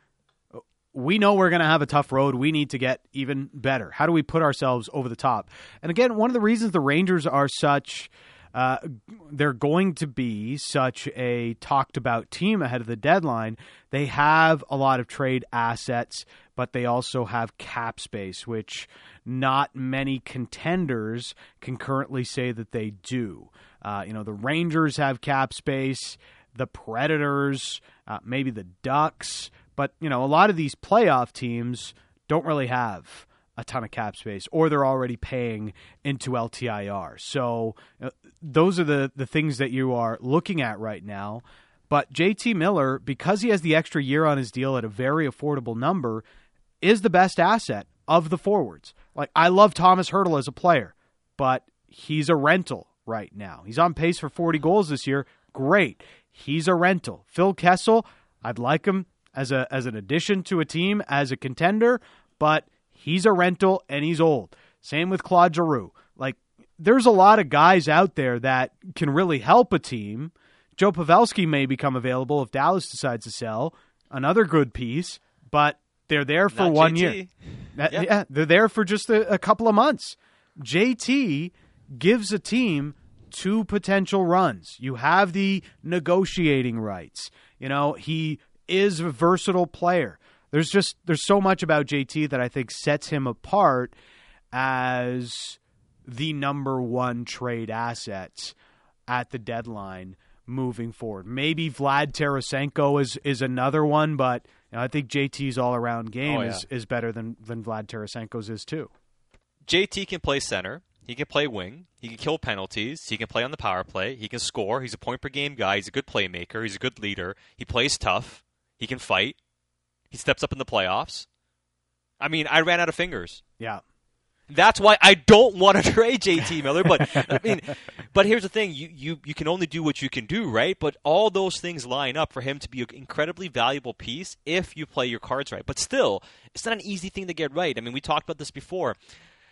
we know we're going to have a tough road. We need to get even better. How do we put ourselves over the top? And again, one of the reasons the Rangers are such uh, – they're going to be such a talked-about team ahead of the deadline, they have a lot of trade assets, but they also have cap space, which not many contenders can currently say that they do. Uh, you know, the Rangers have cap space, the Predators, uh, maybe the Ducks – but, you know, a lot of these playoff teams don't really have a ton of cap space, or they're already paying into L T I R. So uh, those are the, the things that you are looking at right now. But J T Miller, because he has the extra year on his deal at a very affordable number, is the best asset of the forwards. Like, I love Thomas Hertl as a player, but he's a rental right now. He's on pace for forty goals this year. Great. He's a rental. Phil Kessel, I'd like him as a as an addition to a team, as a contender, but he's a rental and he's old. Same with Claude Giroux. Like, there's a lot of guys out there that can really help a team. Joe Pavelski may become available if Dallas decides to sell. Another good piece, but they're there for Not one J T. year. That, Yep. Yeah, they're there for just a, a couple of months. J T gives a team two potential runs. You have the negotiating rights. You know, he is a versatile player. There's just there's so much about J T that I think sets him apart as the number one trade asset at the deadline moving forward. Maybe Vlad Tarasenko is is another one, but you know, I think J T's all-around game Oh, yeah. is, is better than, than Vlad Tarasenko's is too. J T can play center. He can play wing. He can kill penalties. He can play on the power play. He can score. He's a point-per-game guy. He's a good playmaker. He's a good leader. He plays tough. He can fight. He steps up in the playoffs. I mean, I ran out of fingers. Yeah. That's why I don't want to trade J T Miller. But I mean, but here's the thing: you, you you can only do what you can do, right? But all those things line up for him to be an incredibly valuable piece if you play your cards right. But still, it's not an easy thing to get right. I mean, we talked about this before.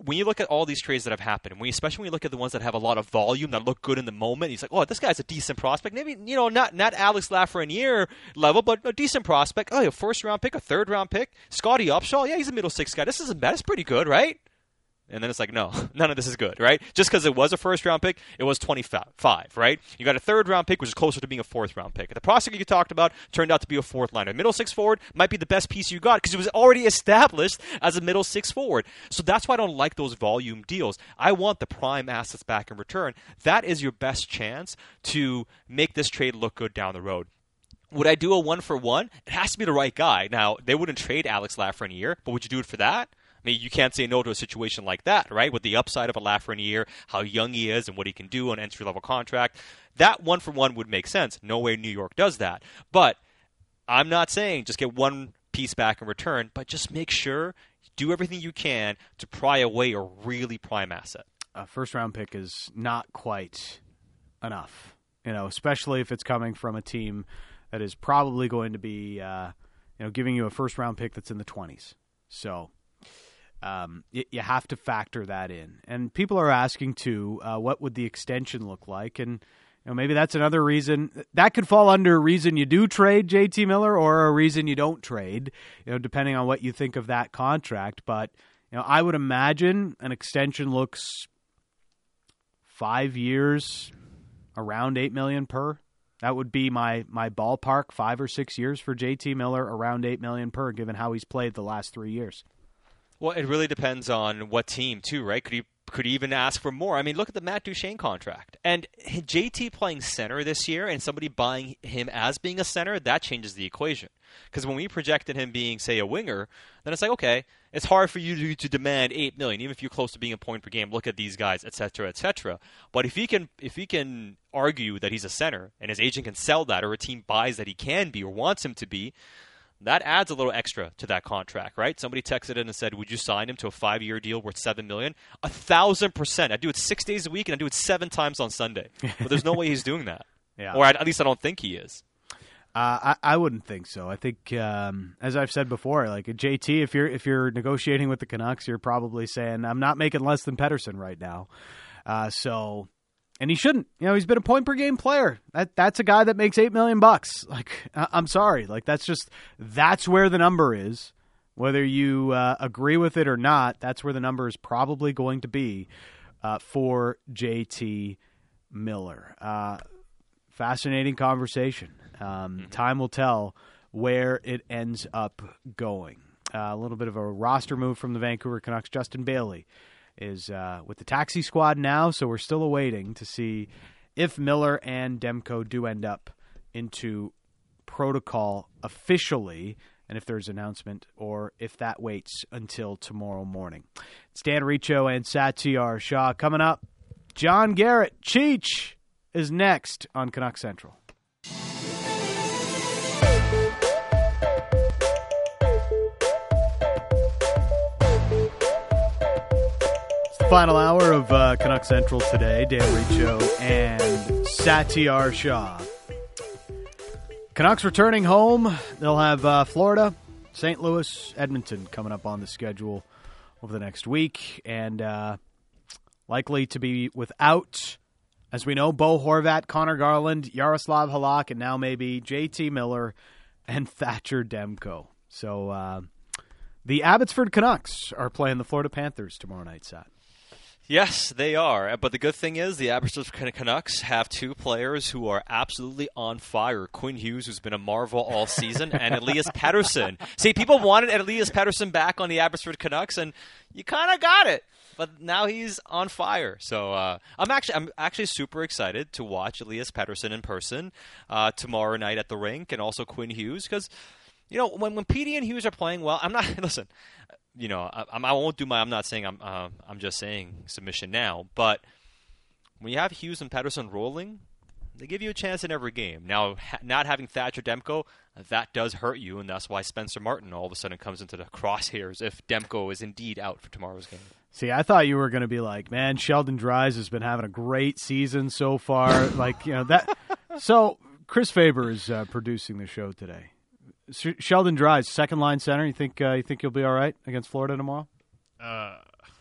when you look at all these trades that have happened, when you, especially when you look at the ones that have a lot of volume, that look good in the moment, he's like, oh, this guy's a decent prospect. Maybe, you know, not not Alex Lafreniere level, but a decent prospect. Oh, a first-round pick, a third-round pick. Scotty Upshaw, yeah, he's a middle six guy. This isn't bad. It's pretty good, right? And then it's like, no, none of this is good, right? Just because it was a first-round pick, it was twenty-five, right? You got a third-round pick, which is closer to being a fourth-round pick. The prospect you talked about turned out to be a fourth liner. Middle six forward might be the best piece you got because it was already established as a middle six forward. So that's why I don't like those volume deals. I want the prime assets back in return. That is your best chance to make this trade look good down the road. Would I do a one-for-one? It has to be the right guy. Now, they wouldn't trade Alex Lafreniere, but would you do it for that? I mean, you can't say no to a situation like that, right? With the upside of a Lafreniere, how young he is and what he can do on an entry-level contract. That one-for-one would make sense. No way New York does that. But I'm not saying just get one piece back in return, but just make sure you do everything you can to pry away a really prime asset. A first-round pick is not quite enough, you know, especially if it's coming from a team that is probably going to be, uh, you know, giving you a first-round pick that's in the twenties. So... Um, you, you have to factor that in. And people are asking, too, uh, what would the extension look like? And you know, maybe that's another reason. That could fall under a reason you do trade J T Miller or a reason you don't trade, you know, depending on what you think of that contract. But you know, I would imagine an extension looks five years, around eight million dollars per. That would be my, my ballpark, five or six years for J T Miller, around eight million dollars per, given how he's played the last three years. Well, it really depends on what team, too, right? Could he could he even ask for more? I mean, look at the Matt Duchene contract. And J T playing center this year and somebody buying him as being a center, that changes the equation. Because when we projected him being, say, a winger, then it's like, okay, it's hard for you to, to demand eight million dollars, even if you're close to being a point per game. Look at these guys, et cetera, et cetera. But if he can if he can argue that he's a center and his agent can sell that or a team buys that he can be or wants him to be, that adds a little extra to that contract, right? Somebody texted in and said, would you sign him to a five-year deal worth seven million dollars? A thousand percent. I do it six days a week, and I do it seven times on Sunday. But there's no way he's doing that. Yeah. Or at least I don't think he is. Uh, I, I wouldn't think so. I think, um, as I've said before, like a J T, if you're if you're negotiating with the Canucks, you're probably saying, I'm not making less than Pettersson right now. Uh, so... And he shouldn't. You know, he's been a point per game player. That that's a guy that makes eight million bucks. Like, I'm sorry. Like, that's just that's where the number is. Whether you uh, agree with it or not, that's where the number is probably going to be uh, for J T Miller. Uh, fascinating conversation. Um, time will tell where it ends up going. Uh, a little bit of a roster move from the Vancouver Canucks. Justin Bailey is uh, with the taxi squad now, so we're still awaiting to see if Miller and Demko do end up into protocol officially, and if there's an announcement, or if that waits until tomorrow morning. It's Dan Riccio and Satyar Shah coming up. John Garrett, Cheech, is next on Canuck Central. Final hour of uh, Canuck Central today. Dan Riccio and Satyar Shah. Canucks returning home. They'll have uh, Florida, Saint Louis, Edmonton coming up on the schedule over the next week. And uh, likely to be without, as we know, Bo Horvat, Connor Garland, Yaroslav Halak, and now maybe J T Miller and Thatcher Demko. So uh, the Abbotsford Canucks are playing the Florida Panthers tomorrow night, Sat. Yes, they are. But the good thing is the Abbotsford Canucks have two players who are absolutely on fire. Quinn Hughes, who's been a marvel all season, and Elias Pettersson. See, people wanted Elias Pettersson back on the Abbotsford Canucks, and you kind of got it. But now he's on fire. So uh, I'm actually I'm actually super excited to watch Elias Pettersson in person uh, tomorrow night at the rink, and also Quinn Hughes, because you know when when Petey and Hughes are playing well, I'm not listen. You know, I, I won't do my. I'm not saying I'm. Uh, I'm just saying submission now. But when you have Hughes and Pettersson rolling, they give you a chance in every game. Now, ha- not having Thatcher Demko, that does hurt you, and that's why Spencer Martin all of a sudden comes into the crosshairs if Demko is indeed out for tomorrow's game. See, I thought you were going to be like, man, Sheldon Dries has been having a great season so far. like, you know that. So Chris Faber is uh, producing the show today. Sheldon Dries, second line center. You think uh, you think you'll be all right against Florida tomorrow? Uh,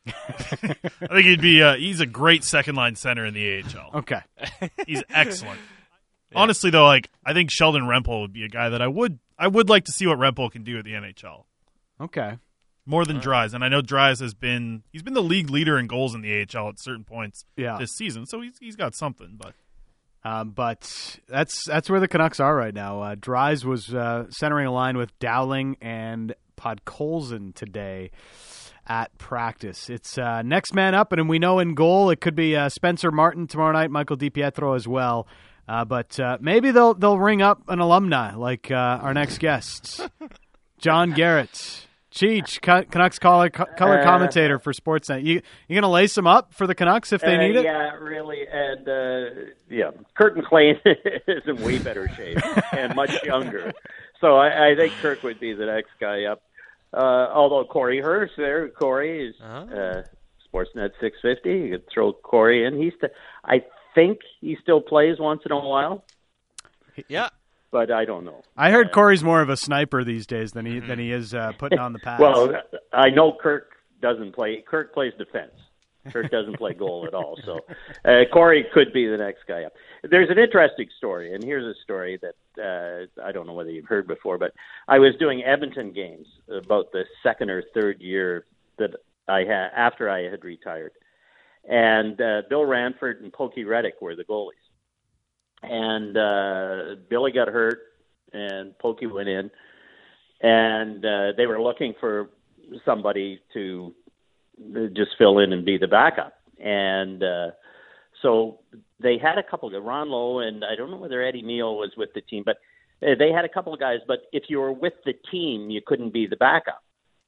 I think he'd be. Uh, he's a great second line center in the A H L. Okay. He's excellent. Yeah. Honestly, though, like I think Sheldon Rempel would be a guy that I would I would like to see what Rempel can do at the N H L. Okay. More than Dries, and I know Dries has been he's been the league leader in goals in the A H L at certain points yeah. this season, so he's he's got something. But um, but that's that's where the Canucks are right now. Uh, Dries was uh, centering a line with Dowling and Podkolzin today at practice. It's uh, next man up, and we know in goal it could be uh, Spencer Martin tomorrow night, Michael DiPietro as well. Uh, but uh, maybe they'll they'll ring up an alumni like uh, our next guest, John Garrett. Cheech, Canucks color, color uh, commentator for Sportsnet. You you gonna lace them up for the Canucks if they uh, need it? Yeah, really. And uh, yeah, Kurt McLean is in way better shape and much younger. So I, I think Kurt would be the next guy up. Uh, although Corey Hirsch there, Corey is uh-huh. uh, Sportsnet six fifty. You could throw Corey in. He's. St- I think he still plays once in a while. Yeah. But I don't know. I heard Corey's more of a sniper these days than he than he is uh, putting on the pass. Well, I know Kirk doesn't play. Kirk plays defense. Kirk doesn't play goal at all. So uh, Corey could be the next guy up. There's an interesting story, and here's a story that uh, I don't know whether you've heard before, but I was doing Edmonton games about the second or third year that I had after I had retired, and uh, Bill Ranford and Pokey Reddick were the goalies. And uh, Billy got hurt, and Pokey went in, and uh, they were looking for somebody to just fill in and be the backup. And uh, so they had a couple of Ron Lowe, and I don't know whether Eddie Neal was with the team, but they had a couple of guys. But if you were with the team, you couldn't be the backup.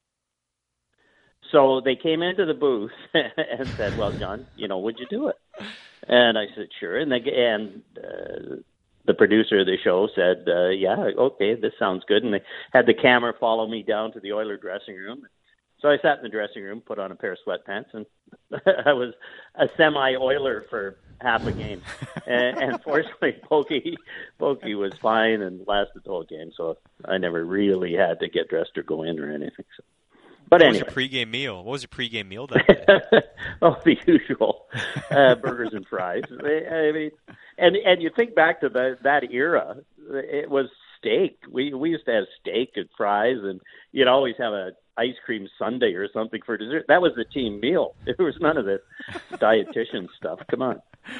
So they came into the booth and said, "Well, John, you know, would you do it?" And I said, "Sure." And they, and uh, the producer of the show said, uh, "Yeah, okay, this sounds good." And they had the camera follow me down to the Oiler dressing room. So I sat in the dressing room, put on a pair of sweatpants, and I was a semi-Oiler for half a game. and, and fortunately, Pokey, Pokey was fine and lasted the whole game. So I never really had to get dressed or go in or anything. So. But what anyway. was your pregame meal? What was your pregame meal that day? Oh, the usual uh, burgers and fries. I mean, and and you think back to the, that era, it was steak. We we used to have steak and fries, and you'd always have a ice cream sundae or something for dessert. That was the team meal. There was none of this dietitian stuff. Come on.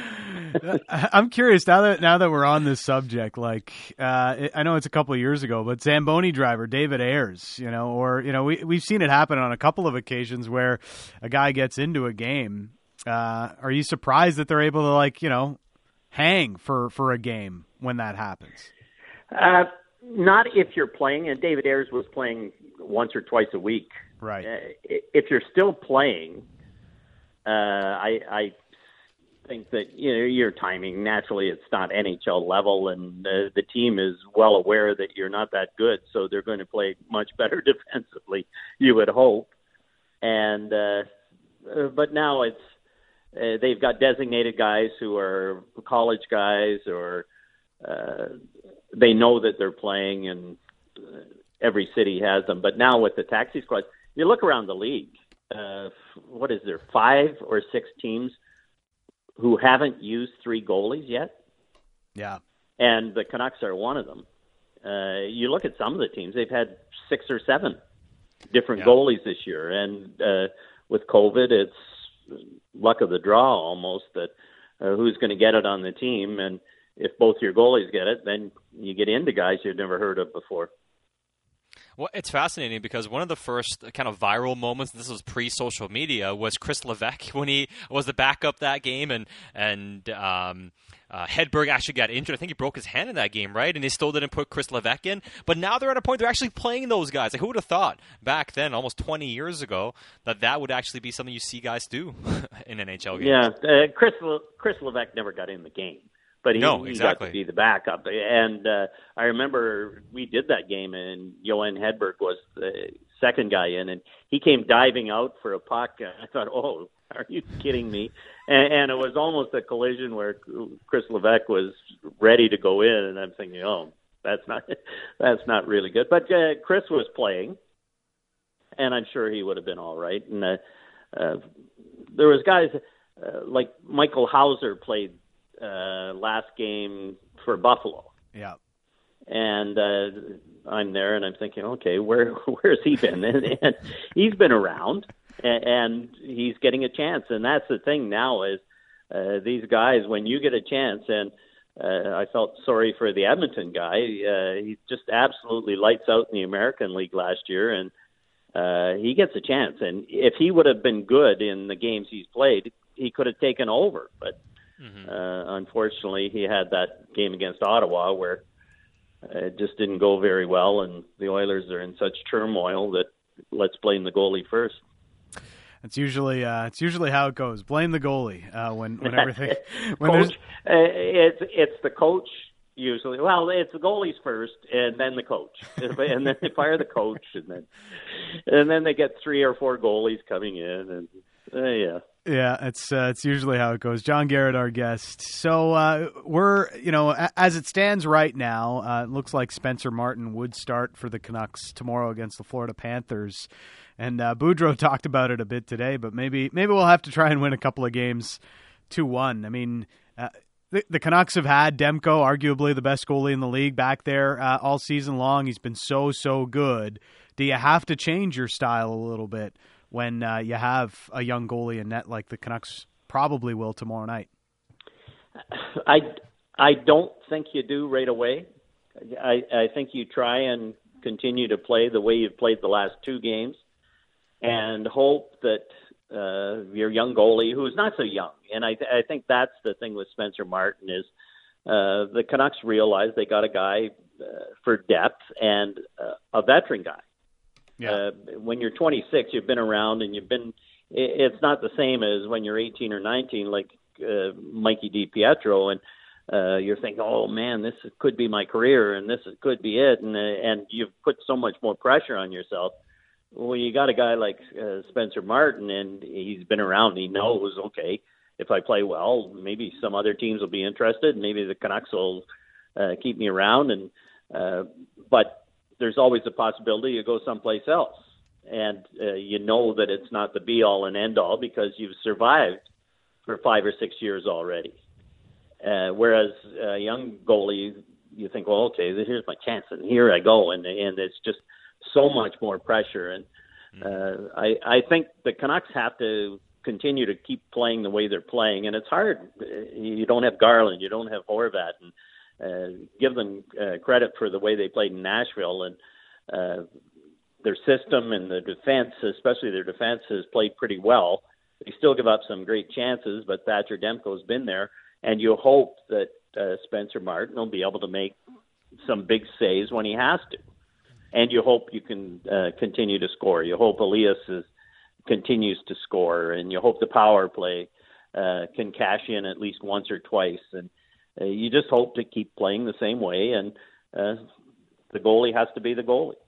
I'm curious now that now that we're on this subject. Like, uh, I know it's a couple of years ago, but Zamboni driver David Ayers, you know, or you know, we we've seen it happen on a couple of occasions where a guy gets into a game. Uh, are you surprised that they're able to, like, you know, hang for for a game when that happens? Uh, not if you're playing, and David Ayers was playing once or twice a week. Right. Uh, if you're still playing, uh, I. I think that, you know, your timing, naturally it's not N H L level, and uh, the team is well aware that you're not that good, so they're going to play much better defensively, you would hope. And uh, uh, but now it's uh, they've got designated guys who are college guys, or uh, they know that they're playing, and uh, every city has them. But now with the taxi squad, you look around the league, uh, what is there, five or six teams who haven't used three goalies yet? Yeah. And the Canucks are one of them. Uh, you look at some of the teams, they've had six or seven different yeah. goalies this year. And uh, with COVID, it's luck of the draw almost that uh, who's going to get it on the team. And if both your goalies get it, then you get into guys you've never heard of before. Well, it's fascinating because one of the first kind of viral moments, this was pre-social media, was Chris Levesque when he was the backup that game, and and um, uh, Hedberg actually got injured. I think he broke his hand in that game, right? And they still didn't put Chris Levesque in. But now they're at a point they're actually playing those guys. Like, who would have thought back then, almost twenty years ago, that that would actually be something you see guys do in N H L games? Yeah, uh, Chris Le- Chris Levesque never got in the game. But he, no, he exactly. got to be the backup. And uh, I remember we did that game, and Johan Hedberg was the second guy in, and he came diving out for a puck. I thought, oh, are you kidding me? And, and it was almost a collision where Chris Levesque was ready to go in, and I'm thinking, oh, that's not that's not really good. But uh, Chris was playing, and I'm sure he would have been all right. And uh, uh, there was guys uh, like Michael Hauser played uh, last game for Buffalo. Yeah. And uh, I'm there, and I'm thinking, okay, where where's he been? And, and he's been around, and, and he's getting a chance. And that's the thing now is uh, these guys, when you get a chance, and uh, I felt sorry for the Edmonton guy. Uh, he just absolutely lights out in the American League last year, and uh, he gets a chance. And if he would have been good in the games he's played, he could have taken over. But mm-hmm. uh, unfortunately, he had that game against Ottawa where it just didn't go very well, and the Oilers are in such turmoil that let's blame the goalie first. It's usually uh, it's usually how it goes. Blame the goalie uh, when when everything. When coach, uh, it's it's the coach usually. Well, it's the goalies first, and then the coach, and then they fire the coach, and then and then they get three or four goalies coming in, and uh, yeah. Yeah, it's uh, it's usually how it goes. John Garrett, our guest. So uh, we're, you know, as it stands right now, uh, it looks like Spencer Martin would start for the Canucks tomorrow against the Florida Panthers. And uh, Boudreau talked about it a bit today, but maybe maybe we'll have to try and win a couple of games two one. I mean, uh, the, the Canucks have had Demko, arguably the best goalie in the league, back there uh, all season long. He's been so, so good. Do you have to change your style a little bit when uh, you have a young goalie in net like the Canucks probably will tomorrow night? I, I don't think you do right away. I, I think you try and continue to play the way you've played the last two games and hope that uh, your young goalie, who's not so young, and I, th- I think that's the thing with Spencer Martin is uh, the Canucks realize they got a guy uh, for depth and uh, a veteran guy. Yeah. Uh, when you're twenty-six, you've been around, and you've been. It's not the same as when you're eighteen or nineteen, like uh, Mikey DiPietro, and uh, you're thinking, "Oh man, this could be my career, and this could be it," and uh, and you've put so much more pressure on yourself. Well, you got a guy like uh, Spencer Martin, and he's been around. And he knows, okay, if I play well, maybe some other teams will be interested. Maybe the Canucks will uh, keep me around, and uh, but. There's always a possibility you go someplace else. And uh, you know that it's not the be-all and end-all because you've survived for five or six years already. Uh, whereas a young goalie, you think, well, okay, here's my chance, and here I go. And, and it's just so much more pressure. And uh, I, I think the Canucks have to continue to keep playing the way they're playing. And it's hard. You don't have Garland. You don't have Horvat. And Uh, give them uh, credit for the way they played in Nashville, and uh, their system and the defense, especially their defense, has played pretty well. They still give up some great chances, but Thatcher Demko's been there, and you hope that uh, Spencer Martin will be able to make some big saves when he has to, and you hope you can uh, continue to score. You hope Elias is, continues to score, and you hope the power play uh, can cash in at least once or twice, and Uh, you just hope to keep playing the same way, and uh, the goalie has to be the goalie.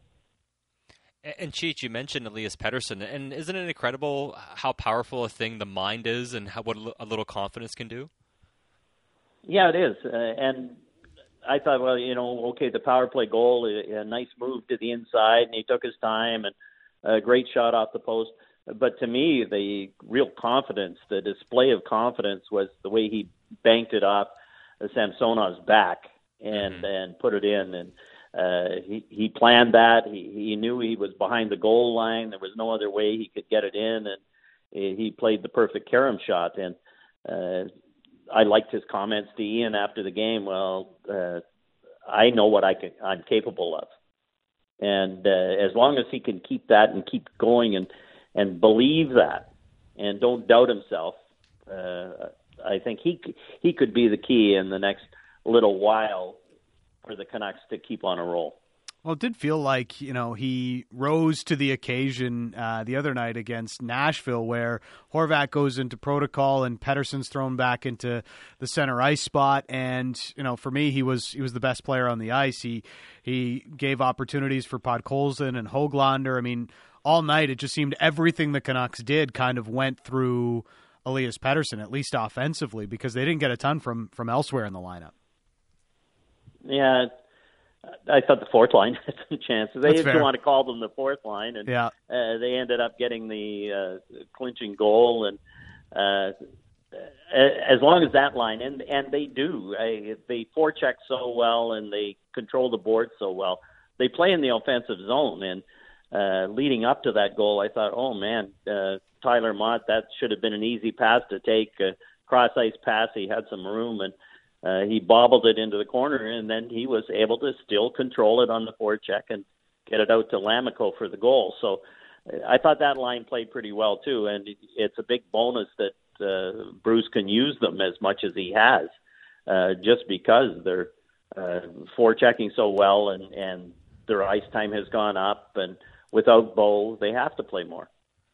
And Cheech, you mentioned Elias Pettersson, and isn't it incredible how powerful a thing the mind is, and how, what a little confidence can do? Yeah, it is. Uh, and I thought, well, you know, okay, the power play goal, a, a nice move to the inside, and he took his time, and a great shot off the post. But to me, the real confidence, the display of confidence, was the way he banked it off Samsonov's back and mm-hmm. and put it in, and uh, he he planned that. He he knew he was behind the goal line. There was no other way he could get it in, and he played the perfect carom shot. And uh, I liked his comments to Ian after the game. Well, uh, I know what I can, I'm capable of, and uh, as long as he can keep that and keep going and and believe that, and don't doubt himself. Uh, I think he he could be the key in the next little while for the Canucks to keep on a roll. Well, it did feel like, you know, he rose to the occasion uh, the other night against Nashville, where Horvat goes into protocol and Pettersson's thrown back into the center ice spot. And, you know, for me, he was he was the best player on the ice. He he gave opportunities for Podkolzin and Höglander. I mean, all night it just seemed everything the Canucks did kind of went through Elias Pettersson, at least offensively, because they didn't get a ton from, from elsewhere in the lineup. Yeah, I thought the fourth line had some chances. They That's didn't fair. want to call them the fourth line, and Yeah. uh, they ended up getting the uh, clinching goal. And uh, as long as that line, and and they do, I, they forecheck so well, and they control the board so well. They play in the offensive zone, and uh, leading up to that goal, I thought, oh man, uh, Tyler Mott, that should have been an easy pass to take. Uh, cross ice pass, he had some room, and Uh, he bobbled it into the corner, and then he was able to still control it on the forecheck and get it out to Lamico for the goal. So I thought that line played pretty well too, and it's a big bonus that uh, Bruce can use them as much as he has, uh, just because they're uh, forechecking so well, and, and their ice time has gone up, and without Bo, they have to play more.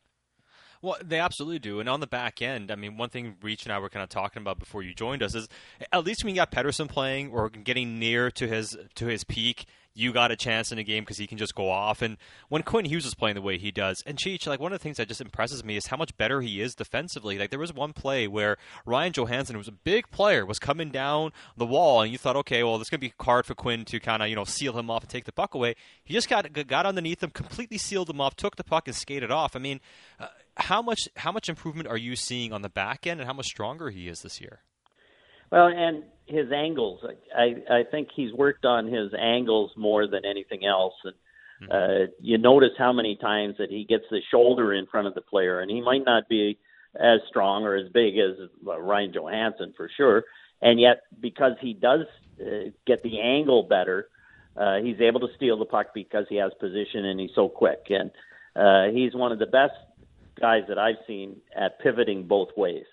Well, they absolutely do. And on the back end, I mean, one thing Reach and I were kind of talking about before you joined us is at least when you got Pettersson playing or getting near to his to his peak, you got a chance in a game because he can just go off. And when Quinn Hughes is playing the way he does, and Cheech, like one of the things that just impresses me is how much better he is defensively. Like there was one play where Ryan Johansson, who was a big player, was coming down the wall, and you thought, okay, well, this is going to be hard for Quinn to kind of, you know, seal him off and take the puck away. He just got got underneath him, completely sealed him off, took the puck and skated off. I mean, uh, how much how much improvement are you seeing on the back end, and how much stronger he is this year? Well, and his angles, I, I think he's worked on his angles more than anything else. And uh, you notice how many times that he gets the shoulder in front of the player, and he might not be as strong or as big as uh, Ryan Johansson for sure. And yet, because he does uh, get the angle better, uh, he's able to steal the puck because he has position and he's so quick. And uh, he's one of the best guys that I've seen at pivoting both ways.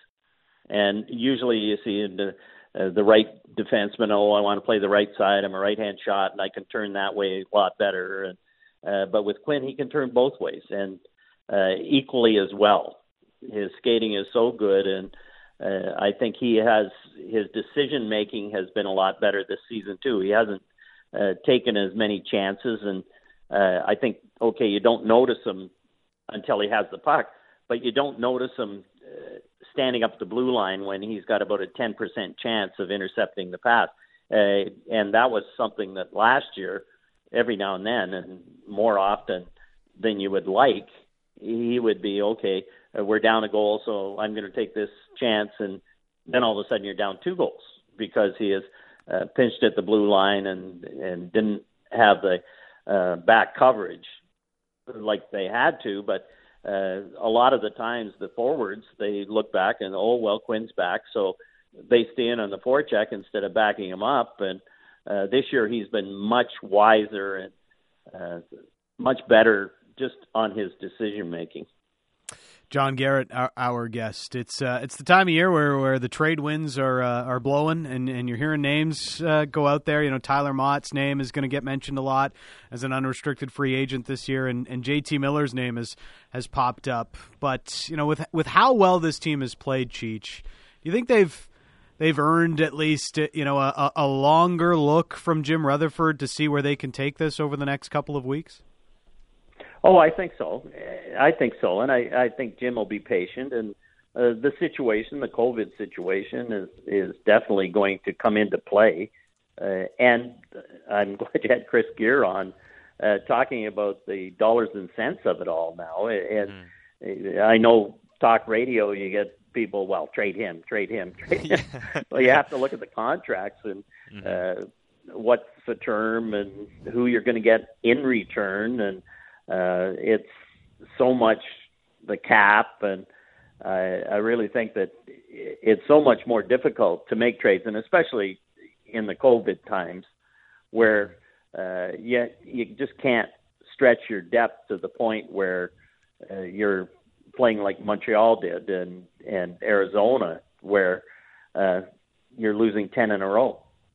And usually you see the, uh, the right defenseman, oh, I want to play the right side. I'm a right-hand shot, and I can turn that way a lot better. And, uh, but with Quinn, he can turn both ways, and uh, equally as well. His skating is so good, and uh, I think he has his decision-making has been a lot better this season, too. He hasn't uh, taken as many chances, and uh, I think, okay, you don't notice him until he has the puck, but you don't notice him uh, standing up the blue line when he's got about a ten percent chance of intercepting the pass. Uh, and that was something that last year, every now and then, and more often than you would like, he would be, okay, uh, we're down a goal, so I'm going to take this chance, and then all of a sudden you're down two goals because he has uh, pinched at the blue line and, and didn't have the uh, back coverage like they had to, but uh, a lot of the times the forwards, they look back and, oh, well, Quinn's back, so they stay in on the forecheck instead of backing him up. And uh, this year he's been much wiser and uh, much better just on his decision-making. John Garrett, our, our guest. It's uh, it's the time of year where, where the trade winds are uh, are blowing, and, and you're hearing names uh, go out there. You know, Tyler Mott's name is going to get mentioned a lot as an unrestricted free agent this year, and, and J T Miller's name has has popped up. But you know, with with how well this team has played, Cheech, do you think they've they've earned at least you know a, a longer look from Jim Rutherford to see where they can take this over the next couple of weeks? Oh, I think so. I think so, and I, I think Jim will be patient. And uh, the situation, the COVID situation, is is definitely going to come into play. Uh, and I'm glad you had Chris Gear on uh, talking about the dollars and cents of it all now. And mm. I know talk radio, you get people, well, trade him, trade him, trade him. Well, you have to look at the contracts and mm-hmm. uh, what's the term and who you're going to get in return, and Uh, it's so much the cap, and I, I really think that it's so much more difficult to make trades, and especially in the COVID times where uh, you, you just can't stretch your depth to the point where uh, you're playing like Montreal did and, and Arizona, where uh, you're losing ten in a row.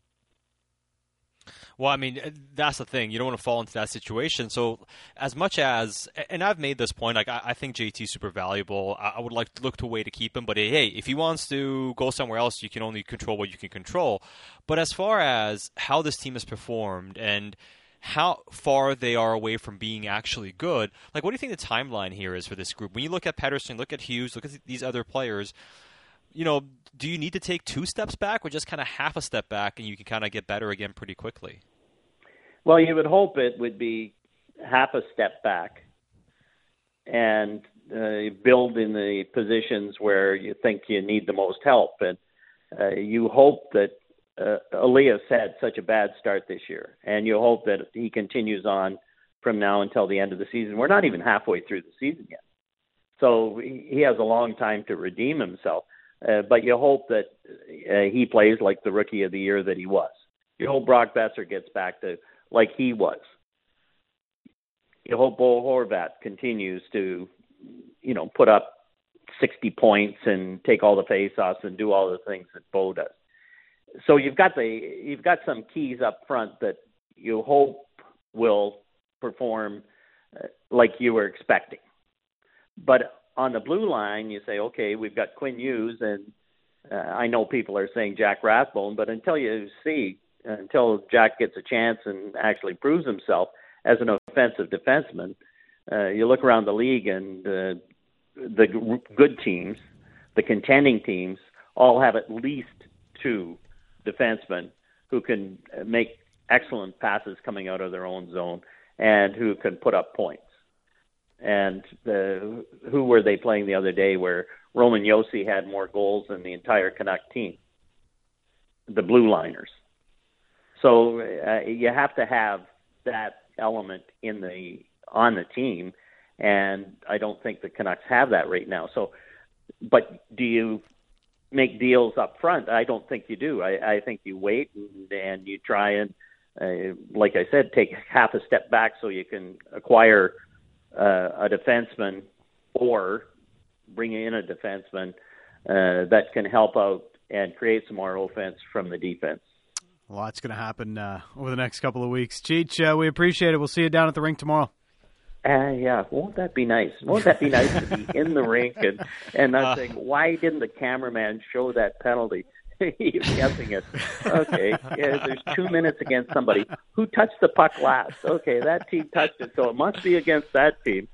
Well, I mean, that's the thing. You don't want to fall into that situation. So as much as, and I've made this point, like I, I think J T's super valuable. I, I would like to look to a way to keep him. But hey, if he wants to go somewhere else, you can only control what you can control. But as far as how this team has performed and how far they are away from being actually good, like what do you think the timeline here is for this group? When you look at Pettersson, look at Hughes, look at these other players, you know, do you need to take two steps back or just kind of half a step back and you can kind of get better again pretty quickly? Well, you would hope it would be half a step back and uh, build in the positions where you think you need the most help. And uh, you hope that uh, Elias had such a bad start this year, and you hope that he continues on from now until the end of the season. We're not even halfway through the season yet. So he has a long time to redeem himself. Uh, but you hope that uh, he plays like the rookie of the year that he was. You hope Brock Boeser gets back to like he was. You hope Bo Horvat continues to, you know, put up sixty points and take all the faceoffs and do all the things that Bo does. So you've got the you've got some keys up front that you hope will perform uh, like you were expecting. But on the blue line, you say, okay, we've got Quinn Hughes, and uh, I know people are saying Jack Rathbone, but until you see, until Jack gets a chance and actually proves himself as an offensive defenseman, uh, you look around the league and uh, the g- good teams, the contending teams, all have at least two defensemen who can make excellent passes coming out of their own zone and who can put up points. And uh, who were they playing the other day where Roman Josi had more goals than the entire Canuck team? The blue liners. So uh, you have to have that element in the on the team, and I don't think the Canucks have that right now. So, but do you make deals up front? I don't think you do. I, I think you wait and, and you try and, uh, like I said, take half a step back so you can acquire Uh, a defenseman or bring in a defenseman uh, that can help out and create some more offense from the defense. A lot's going to happen uh, over the next couple of weeks. Cheech, uh, we appreciate it. We'll see you down at the rink tomorrow. Uh, yeah, won't that be nice? Won't that be nice to be in the rink and, and not uh, saying, why didn't the cameraman show that penalty? He's guessing it. Okay, yeah, there's two minutes against somebody. Who touched the puck last? Okay, that team touched it, so it must be against that team.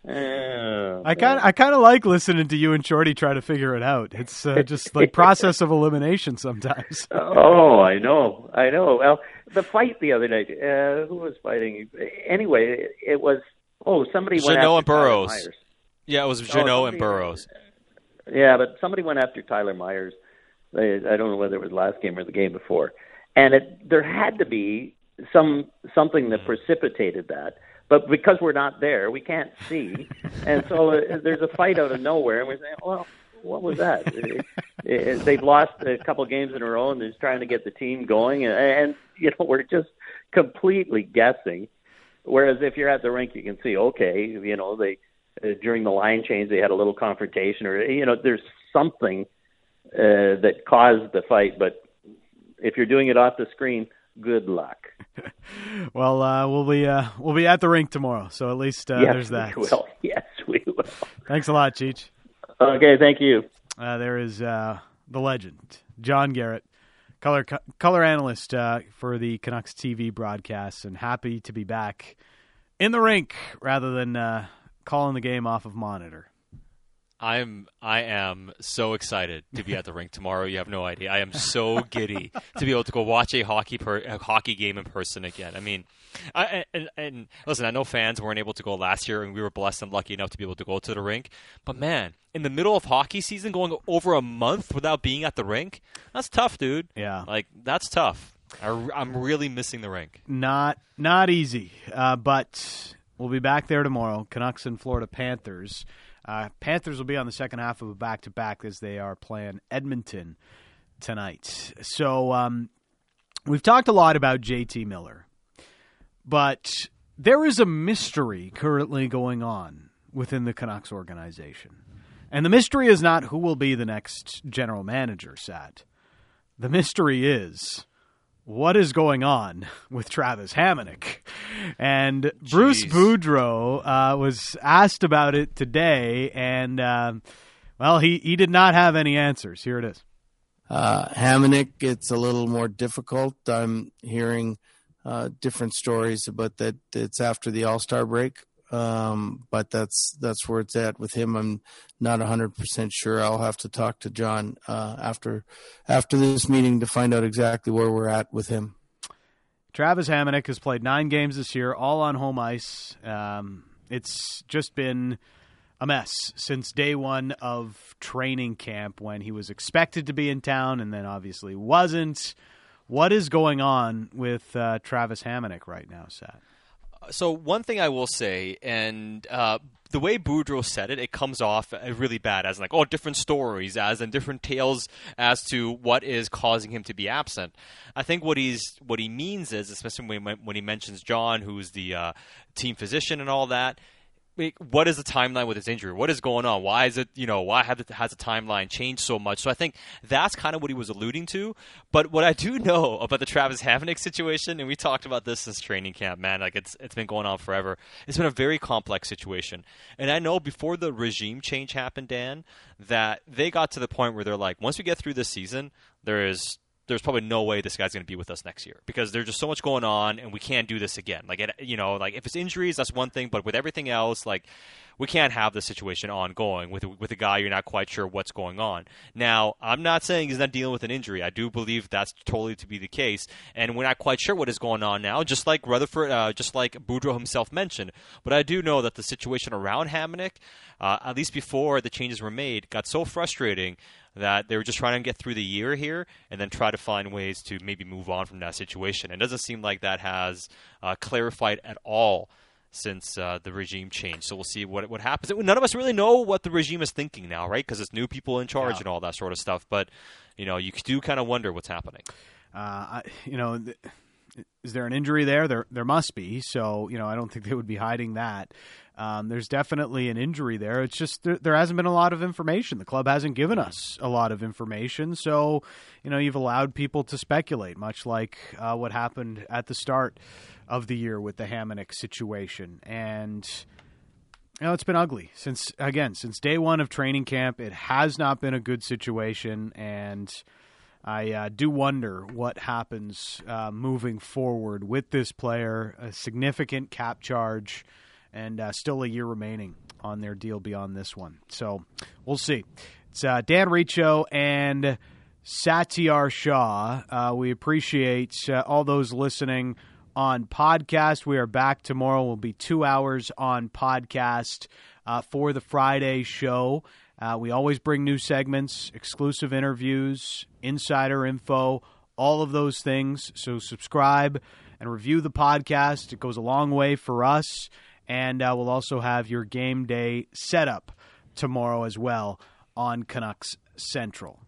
Uh, I kind I kind of like listening to you and Shorty try to figure it out. It's uh, just like process of elimination sometimes. Oh, I know, I know. Well, the fight the other night, uh, who was fighting? Anyway, it was, oh, somebody went Jeannot after and Burroughs. Tyler Myers. Yeah, it was Jeannot oh, and Burroughs. Yeah, but somebody went after Tyler Myers. I don't know whether it was last game or the game before. And it, there had to be some something that precipitated that. But because we're not there, we can't see. And so uh, there's a fight out of nowhere, and we're saying, well, what was that? it, it, they've lost a couple of games in a row, and they're trying to get the team going. And, and, you know, we're just completely guessing. Whereas if you're at the rink, you can see, okay, you know, they uh, during the line change, they had a little confrontation. Or, you know, there's something Uh, that caused the fight, but if you're doing it off the screen, good luck. Well, uh, we'll be uh, we'll be at the rink tomorrow, so at least uh, yes, there's that. We will. Yes, we will. Thanks a lot, Cheech. Okay, thank you. Uh, there is uh, the legend, John Garrett, color color analyst uh, for the Canucks T V broadcasts, and happy to be back in the rink rather than uh, calling the game off of monitor. I'm I am so excited to be at the rink tomorrow. You have no idea. I am so giddy to be able to go watch a hockey per, a hockey game in person again. I mean, I, and, and listen, I know fans weren't able to go last year, and we were blessed and lucky enough to be able to go to the rink. But man, in the middle of hockey season, going over a month without being at the rink, that's tough, dude. Yeah, like that's tough. I, I'm really missing the rink. Not not easy, uh, but we'll be back there tomorrow. Canucks and Florida Panthers. Uh, Panthers will be on the second half of a back-to-back as they are playing Edmonton tonight. So um, we've talked a lot about J T Miller, but there is a mystery currently going on within the Canucks organization. And the mystery is not who will be the next general manager, Sat. The mystery is what is going on with Travis Hamonic. And Jeez. Bruce Boudreau uh, was asked about it today, and, uh, well, he, he did not have any answers. Here it is. Uh, Hamonic, it's a little more difficult. I'm hearing uh, different stories about that. It's after the All-Star break, um, but that's that's where it's at with him. I'm not one hundred percent sure. I'll have to talk to John uh, after after this meeting to find out exactly where we're at with him. Travis Hamonic has played nine games this year, all on home ice. Um, it's just been a mess since day one of training camp when he was expected to be in town and then obviously wasn't. What is going on with uh, Travis Hamonic right now, Sat? So one thing I will say, and uh, the way Boudreau said it, it comes off really bad, as in like, oh, different stories, as in different tales as to what is causing him to be absent. I think what he's what he means is, especially when when he mentions John, who's the uh, team physician and all that. What is the timeline with his injury? What is going on? Why is it, you know, why have the, has the timeline changed so much? So I think that's kind of what he was alluding to. But what I do know about the Travis Hamonic situation, and we talked about this since training camp, man, like it's it's been going on forever. It's been a very complex situation. And I know before the regime change happened, Dan, that they got to the point where they're like, once we get through this season, there is there's probably no way this guy's going to be with us next year because there's just so much going on and we can't do this again. Like, it, you know, like if it's injuries, that's one thing, but with everything else, like we can't have this situation ongoing with with a guy you're not quite sure what's going on. Now, I'm not saying he's not dealing with an injury. I do believe that's totally to be the case, and we're not quite sure what is going on now, just like Rutherford, uh, just like Boudreau himself mentioned. But I do know that the situation around Hamonic, uh, at least before the changes were made, got so frustrating that they were just trying to get through the year here and then try to find ways to maybe move on from that situation. It doesn't seem like that has uh, clarified at all since uh, the regime changed. So we'll see what what happens. None of us really know what the regime is thinking now, right? Because it's new people in charge yeah. and all that sort of stuff. But, you know, you do kind of wonder what's happening. Uh, I, you know, th- is there an injury there? There there must be. So, you know, I don't think they would be hiding that. Um, there's definitely an injury there. It's just there, there hasn't been a lot of information. The club hasn't given us a lot of information. So, you know, you've allowed people to speculate, much like uh, what happened at the start of the year with the Hamonic situation. And, you know, it's been ugly since, again, since day one of training camp. It has not been a good situation. And I uh, do wonder what happens uh, moving forward with this player. A significant cap charge. And uh, still a year remaining on their deal beyond this one. So we'll see. It's uh, Dan Riccio and Satyar Shah. Uh, we appreciate uh, all those listening on podcast. We are back tomorrow. We'll be two hours on podcast uh, for the Friday show. Uh, we always bring new segments, exclusive interviews, insider info, all of those things. So subscribe and review the podcast. It goes a long way for us. And uh, we'll also have your game day setup tomorrow as well on Canucks Central.